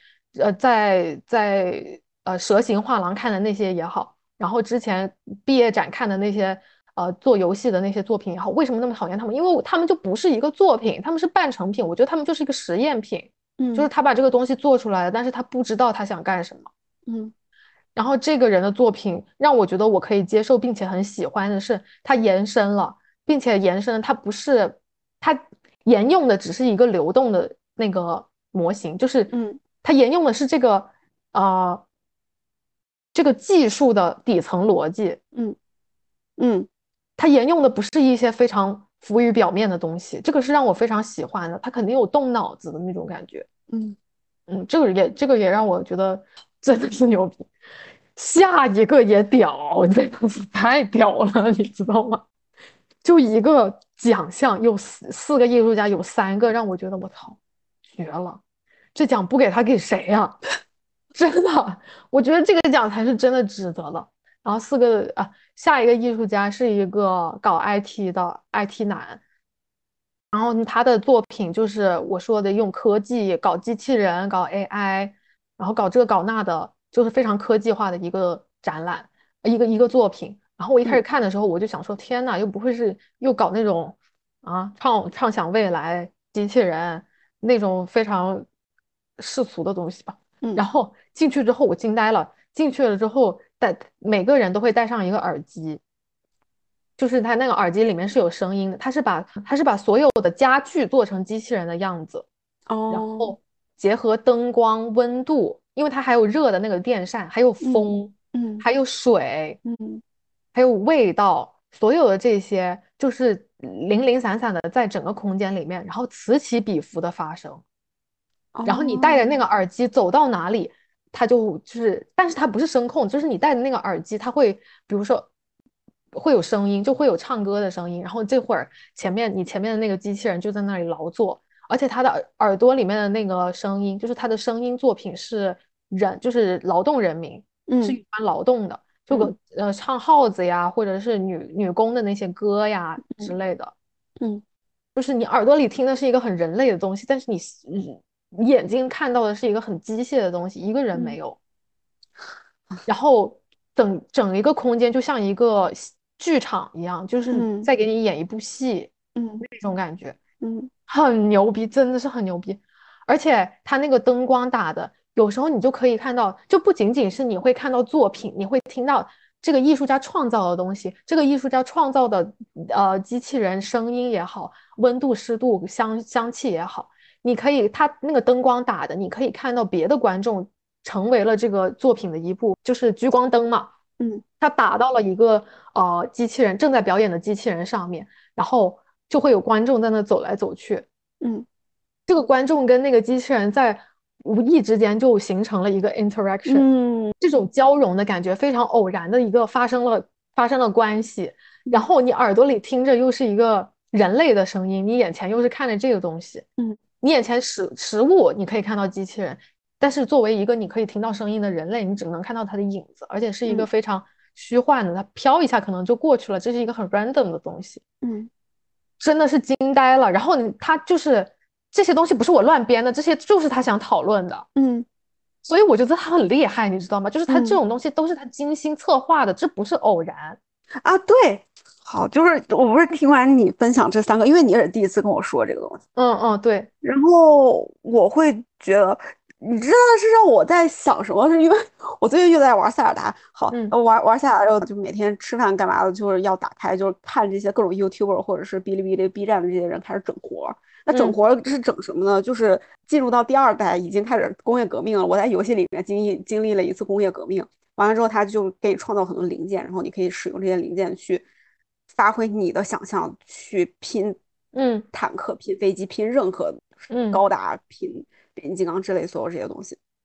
在蛇形画廊看的那些也好，然后之前毕业展看的那些做游戏的那些作品也好，为什么那么讨厌他们？因为他们就不是一个作品，他们是半成品，我觉得他们就是一个实验品。就是嗯他把这个东西做出来了，但是他不知道他想干什么。 嗯然后这个人的作品让我觉得我可以接受，并且很喜欢的是，他延伸了，并且延伸了，他不是他沿用的只是一个流动的那个模型，就是嗯他沿用的是呃这个技术的底层逻辑， 嗯嗯他沿用的不是一些非常浮于表面的东西，这个是让我非常喜欢的，他肯定有动脑子的那种感觉。 嗯这个也让我觉得真的是牛逼。下一个也屌，真的是太屌了，你知道吗？就一个奖项有四个艺术家，有3个让我觉得我操绝了，这奖不给他给谁呀、真的，我觉得这个奖才是真的值得的。然后下一个艺术家是一个搞 IT 的 IT 男，然后他的作品就是我说的用科技搞机器人、搞 AI，然后搞这搞那的，就是非常科技化的一个展览，一个作品。然后我一开始嗯看的时候，我就想说，天呐，又不会是又搞那种畅想未来机器人那种非常世俗的东西吧？ 嗯然后进去之后，我惊呆了。进去了之后，每个人都会戴上一个耳机。就是它那个耳机里面是有声音的，它是把所有的家具做成机器人的样子，然哦后结合灯光、温度，因为它还有热的那个电扇，还有嗯风， 嗯还有水， 嗯还有味道，所有的这些就是零零散散的在整个空间里面，然后此起彼伏的发生。然后你戴着那哦个耳机走到哪里，它就是，但是它不是声控，就是你戴的那个耳机，它会，比如说会有声音，就会有唱歌的声音，然后这会儿你前面的那个机器人就在那里劳作，而且它的耳朵里面的那个声音，就是它的声音作品是人，就是劳动人民，是嗯有关劳动的，就嗯唱号子呀，或者是女工的那些歌呀之嗯类的。 嗯就是你耳朵里听的是一个很人类的东西，但是你眼睛看到的是一个很机械的东西，一个人没嗯有。然后整一个空间就像一个剧场一样，就是嗯在给你演一部戏嗯那种感觉， 嗯很牛逼，真的是很牛逼。而且它那个灯光打的，有时候你就可以看到，就不仅仅是你会看到作品，你会听到这个艺术家创造的东西，这个艺术家创造的机器人声音也好，温度、湿度、香气也好。你可以，他那个灯光打的，你可以看到别的观众成为了这个作品的一部，就是聚光灯嘛， 嗯它打到了一个机器人正在表演的机器人上面，然后就会有观众在那走来走去， 嗯这个观众跟那个机器人在无意之间就形成了一个 interaction， 嗯这种交融的感觉非常偶然的一个发生了关系，然后你耳朵里听着又是一个人类的声音，你眼前又是看着这个东西。 嗯你眼前实物你可以看到机器人，但是作为一个你可以听到声音的人类，你只能看到它的影子，而且是一个嗯非常虚幻的，它飘一下可能就过去了，这是一个很 random 的东西， 嗯真的是惊呆了。然后他就是这些东西不是我乱编的，这些就是他想讨论的， 嗯所以我觉得他很厉害，你知道吗？就是他这嗯种东西都是他精心策划的，这不是偶然。 啊，对，好，就是我不是听完你分享这3个，因为你也是第一次跟我说这个东西， 嗯嗯，对， 然后我会觉得，你知道是让我在想什么？是因为我最近又在玩塞尔达，好， 嗯玩塞尔达之后，就每天吃饭干嘛的，就是要打开，就是看这些各种 YouTuber 或者是哔哩哔哩、B 站的这些人开始整活儿。那整嗯活儿是整什么呢？就是进入到第2代，已经开始工业革命了。我在游戏里面经历了一次工业革命，完了之后，他就给你创造很多零件，然后你可以使用这些零件去发挥你的想象，去拼嗯坦克、拼飞机、拼任何嗯高达、拼变形金刚之类所有这些东西。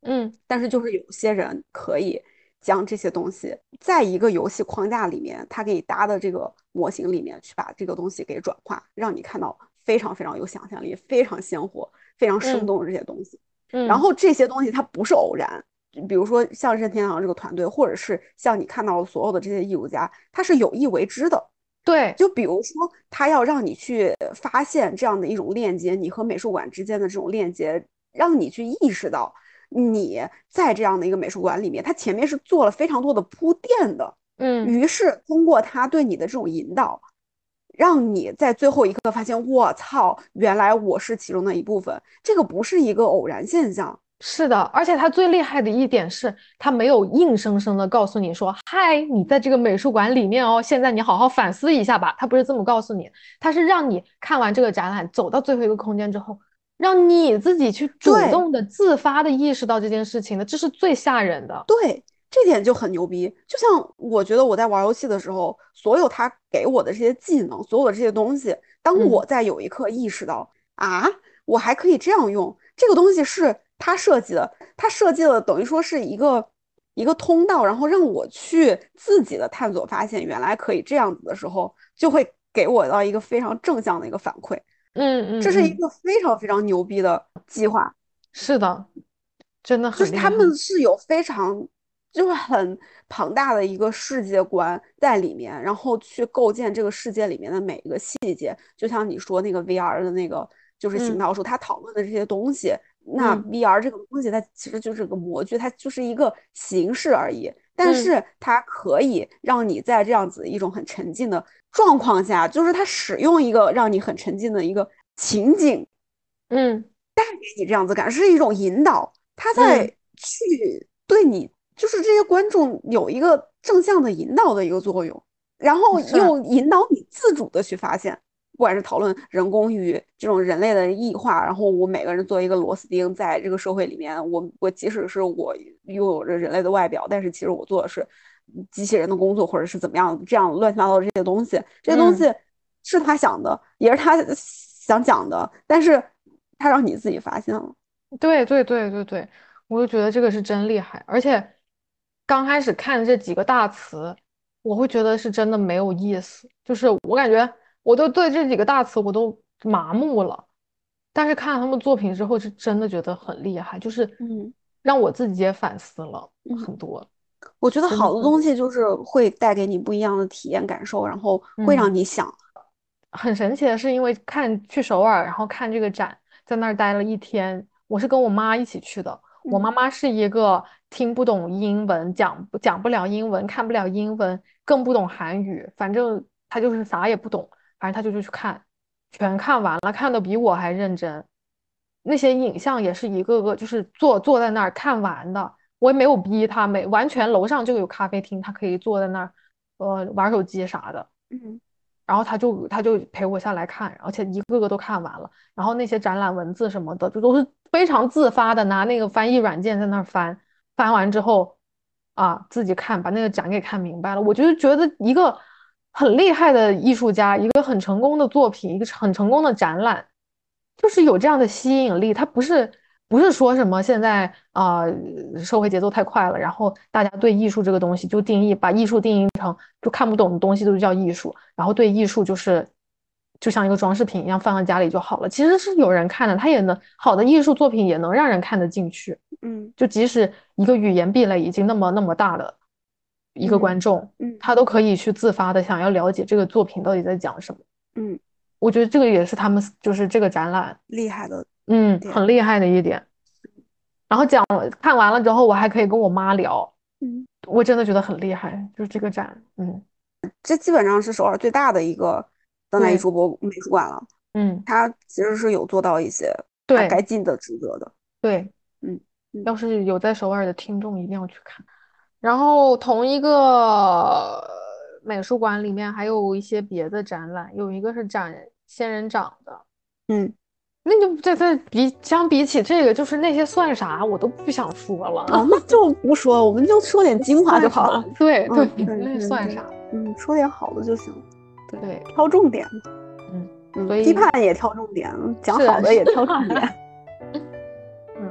但是就是有些人可以将这些东西在一个游戏框架里面，他给你搭的这个模型里面去把这个东西给转化，让你看到非常非常有想象力、非常鲜活、非常生动的这些东西。然后这些东西它不是偶然，比如说像任天堂这个团队，或者是像你看到的所有的这些艺术家，他是有意为之的。 对， 就比如说，他要让你去发现这样的一种链接，你和美术馆之间的这种链接，让你去意识到你在这样的一个美术馆里面，他前面是做了非常多的铺垫的。于是通过他对你的这种引导，让你在最后一刻发现，我操，原来我是其中的一部分。这个不是一个偶然现象。 是的，而且他最厉害的一点是，他没有硬生生的告诉你说，嗨，你在这个美术馆里面哦，现在你好好反思一下吧。他不是这么告诉你，他是让你看完这个展览，走到最后一个空间之后，让你自己去主动的、自发的意识到这件事情的，这是最吓人的。 对，这点就很牛逼。就像我觉得我在玩游戏的时候，所有他给我的这些技能，所有的这些东西，当我在有一刻意识到啊，我还可以这样用，这个东西是他设计的，他设计了等于说是一个通道，然后让我去自己的探索，发现原来可以这样子的时候，就会给我到一个非常正向的一个反馈。这是一个非常非常牛逼的计划。 是的，真的就是很厉害。 他们是有非常就是很庞大的一个世界观在里面，然后去构建这个世界里面的每一个细节。就像你说那个 VR 的那个就是行道树，他讨论的这些东西，那 VR 这个东西它其实就是个模具，它就是一个形式而已。但是它可以让你在这样子一种很沉浸的状况下，就是它使用一个让你很沉浸的一个情景，带给你这样子感，是一种引导。他在去对你，就是这些观众有一个正向的引导的一个作用，然后又引导你自主的去发现，不管是讨论人工与这种人类的异化，然后我每个人作为一个螺丝钉，在这个社会里面，我即使是我拥有着人类的外表，但是其实我做的是机器人的工作，或者是怎么样，这样乱七八糟的这些东西，这些东西是他想的，也是他想讲的，但是他让你自己发现了。 对对对对对，我就觉得这个是真厉害，而且刚开始看这几个大词，我会觉得是真的没有意思，就是我感觉我都对这几个大词我都麻木了，但是看了他们作品之后，是真的觉得很厉害，就是让我自己也反思了很多， 我觉得真的好的东西就是会带给你不一样的体验感受，然后会让你想。 很神奇的是，因为去首尔，然后看这个展，在那儿待了一天。我是跟我妈一起去的。我妈妈是一个听不懂英文、讲不了英文、看不了英文，更不懂韩语，反正她就是啥也不懂。反正她就去看，全看完了，看的比我还认真。那些影像也是一个个就是坐在那儿看完的，我也没有逼她，完全楼上就有咖啡厅，她可以坐在那儿，玩手机啥的。然后他就陪我下来看，而且一个个都看完了。然后那些展览文字什么的，就都是非常自发的，拿那个翻译软件在那儿翻，翻完之后啊自己看，把那个展给看明白了。我就觉得一个很厉害的艺术家，一个很成功的作品，一个很成功的展览，就是有这样的吸引力。它不是说什么现在社会节奏太快了，然后大家对艺术这个东西就把艺术定义成就看不懂的东西都叫艺术，然后对艺术就像一个装饰品一样放在家里就好了。其实是有人看的，好的艺术作品也能让人看得进去。就即使一个语言壁垒已经那么大的一个观众，他都可以去自发的想要了解这个作品到底在讲什么。我觉得这个也是他们就是这个展览厉害的， 很厉害的一点。然后看完了之后，我还可以跟我妈聊，我真的觉得很厉害，就是这个展， 这基本上是首尔最大的一个当代艺术美术馆了。它其实是有做到一些它该尽的职责的。 对，要是有在首尔的听众一定要去看。然后同一个美术馆里面还有一些别的展览，有一个是展仙人掌的，那就相比起这个，就是那些算啥，我都不想说了。 那就不说了，我们就说点精华就好了。 对，那算啥？ 说点好的就行。 对， 挑重点。 所以批判也挑重点，讲好的也挑重点。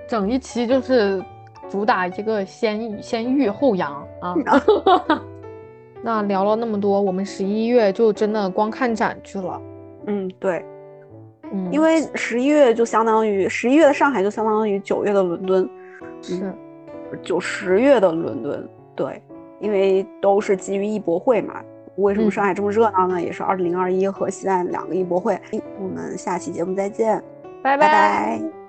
整一期就是主打一个先抑后扬啊。那聊了那么多，我们11月就真的光看展去了。 对，因为11月的上海就相当于9月的伦敦， 是 10月的伦敦，对，因为都是基于艺博会嘛。为什么上海这么热闹呢？也是2021和西岸2个艺博会。我们下期节目再见， 拜拜拜。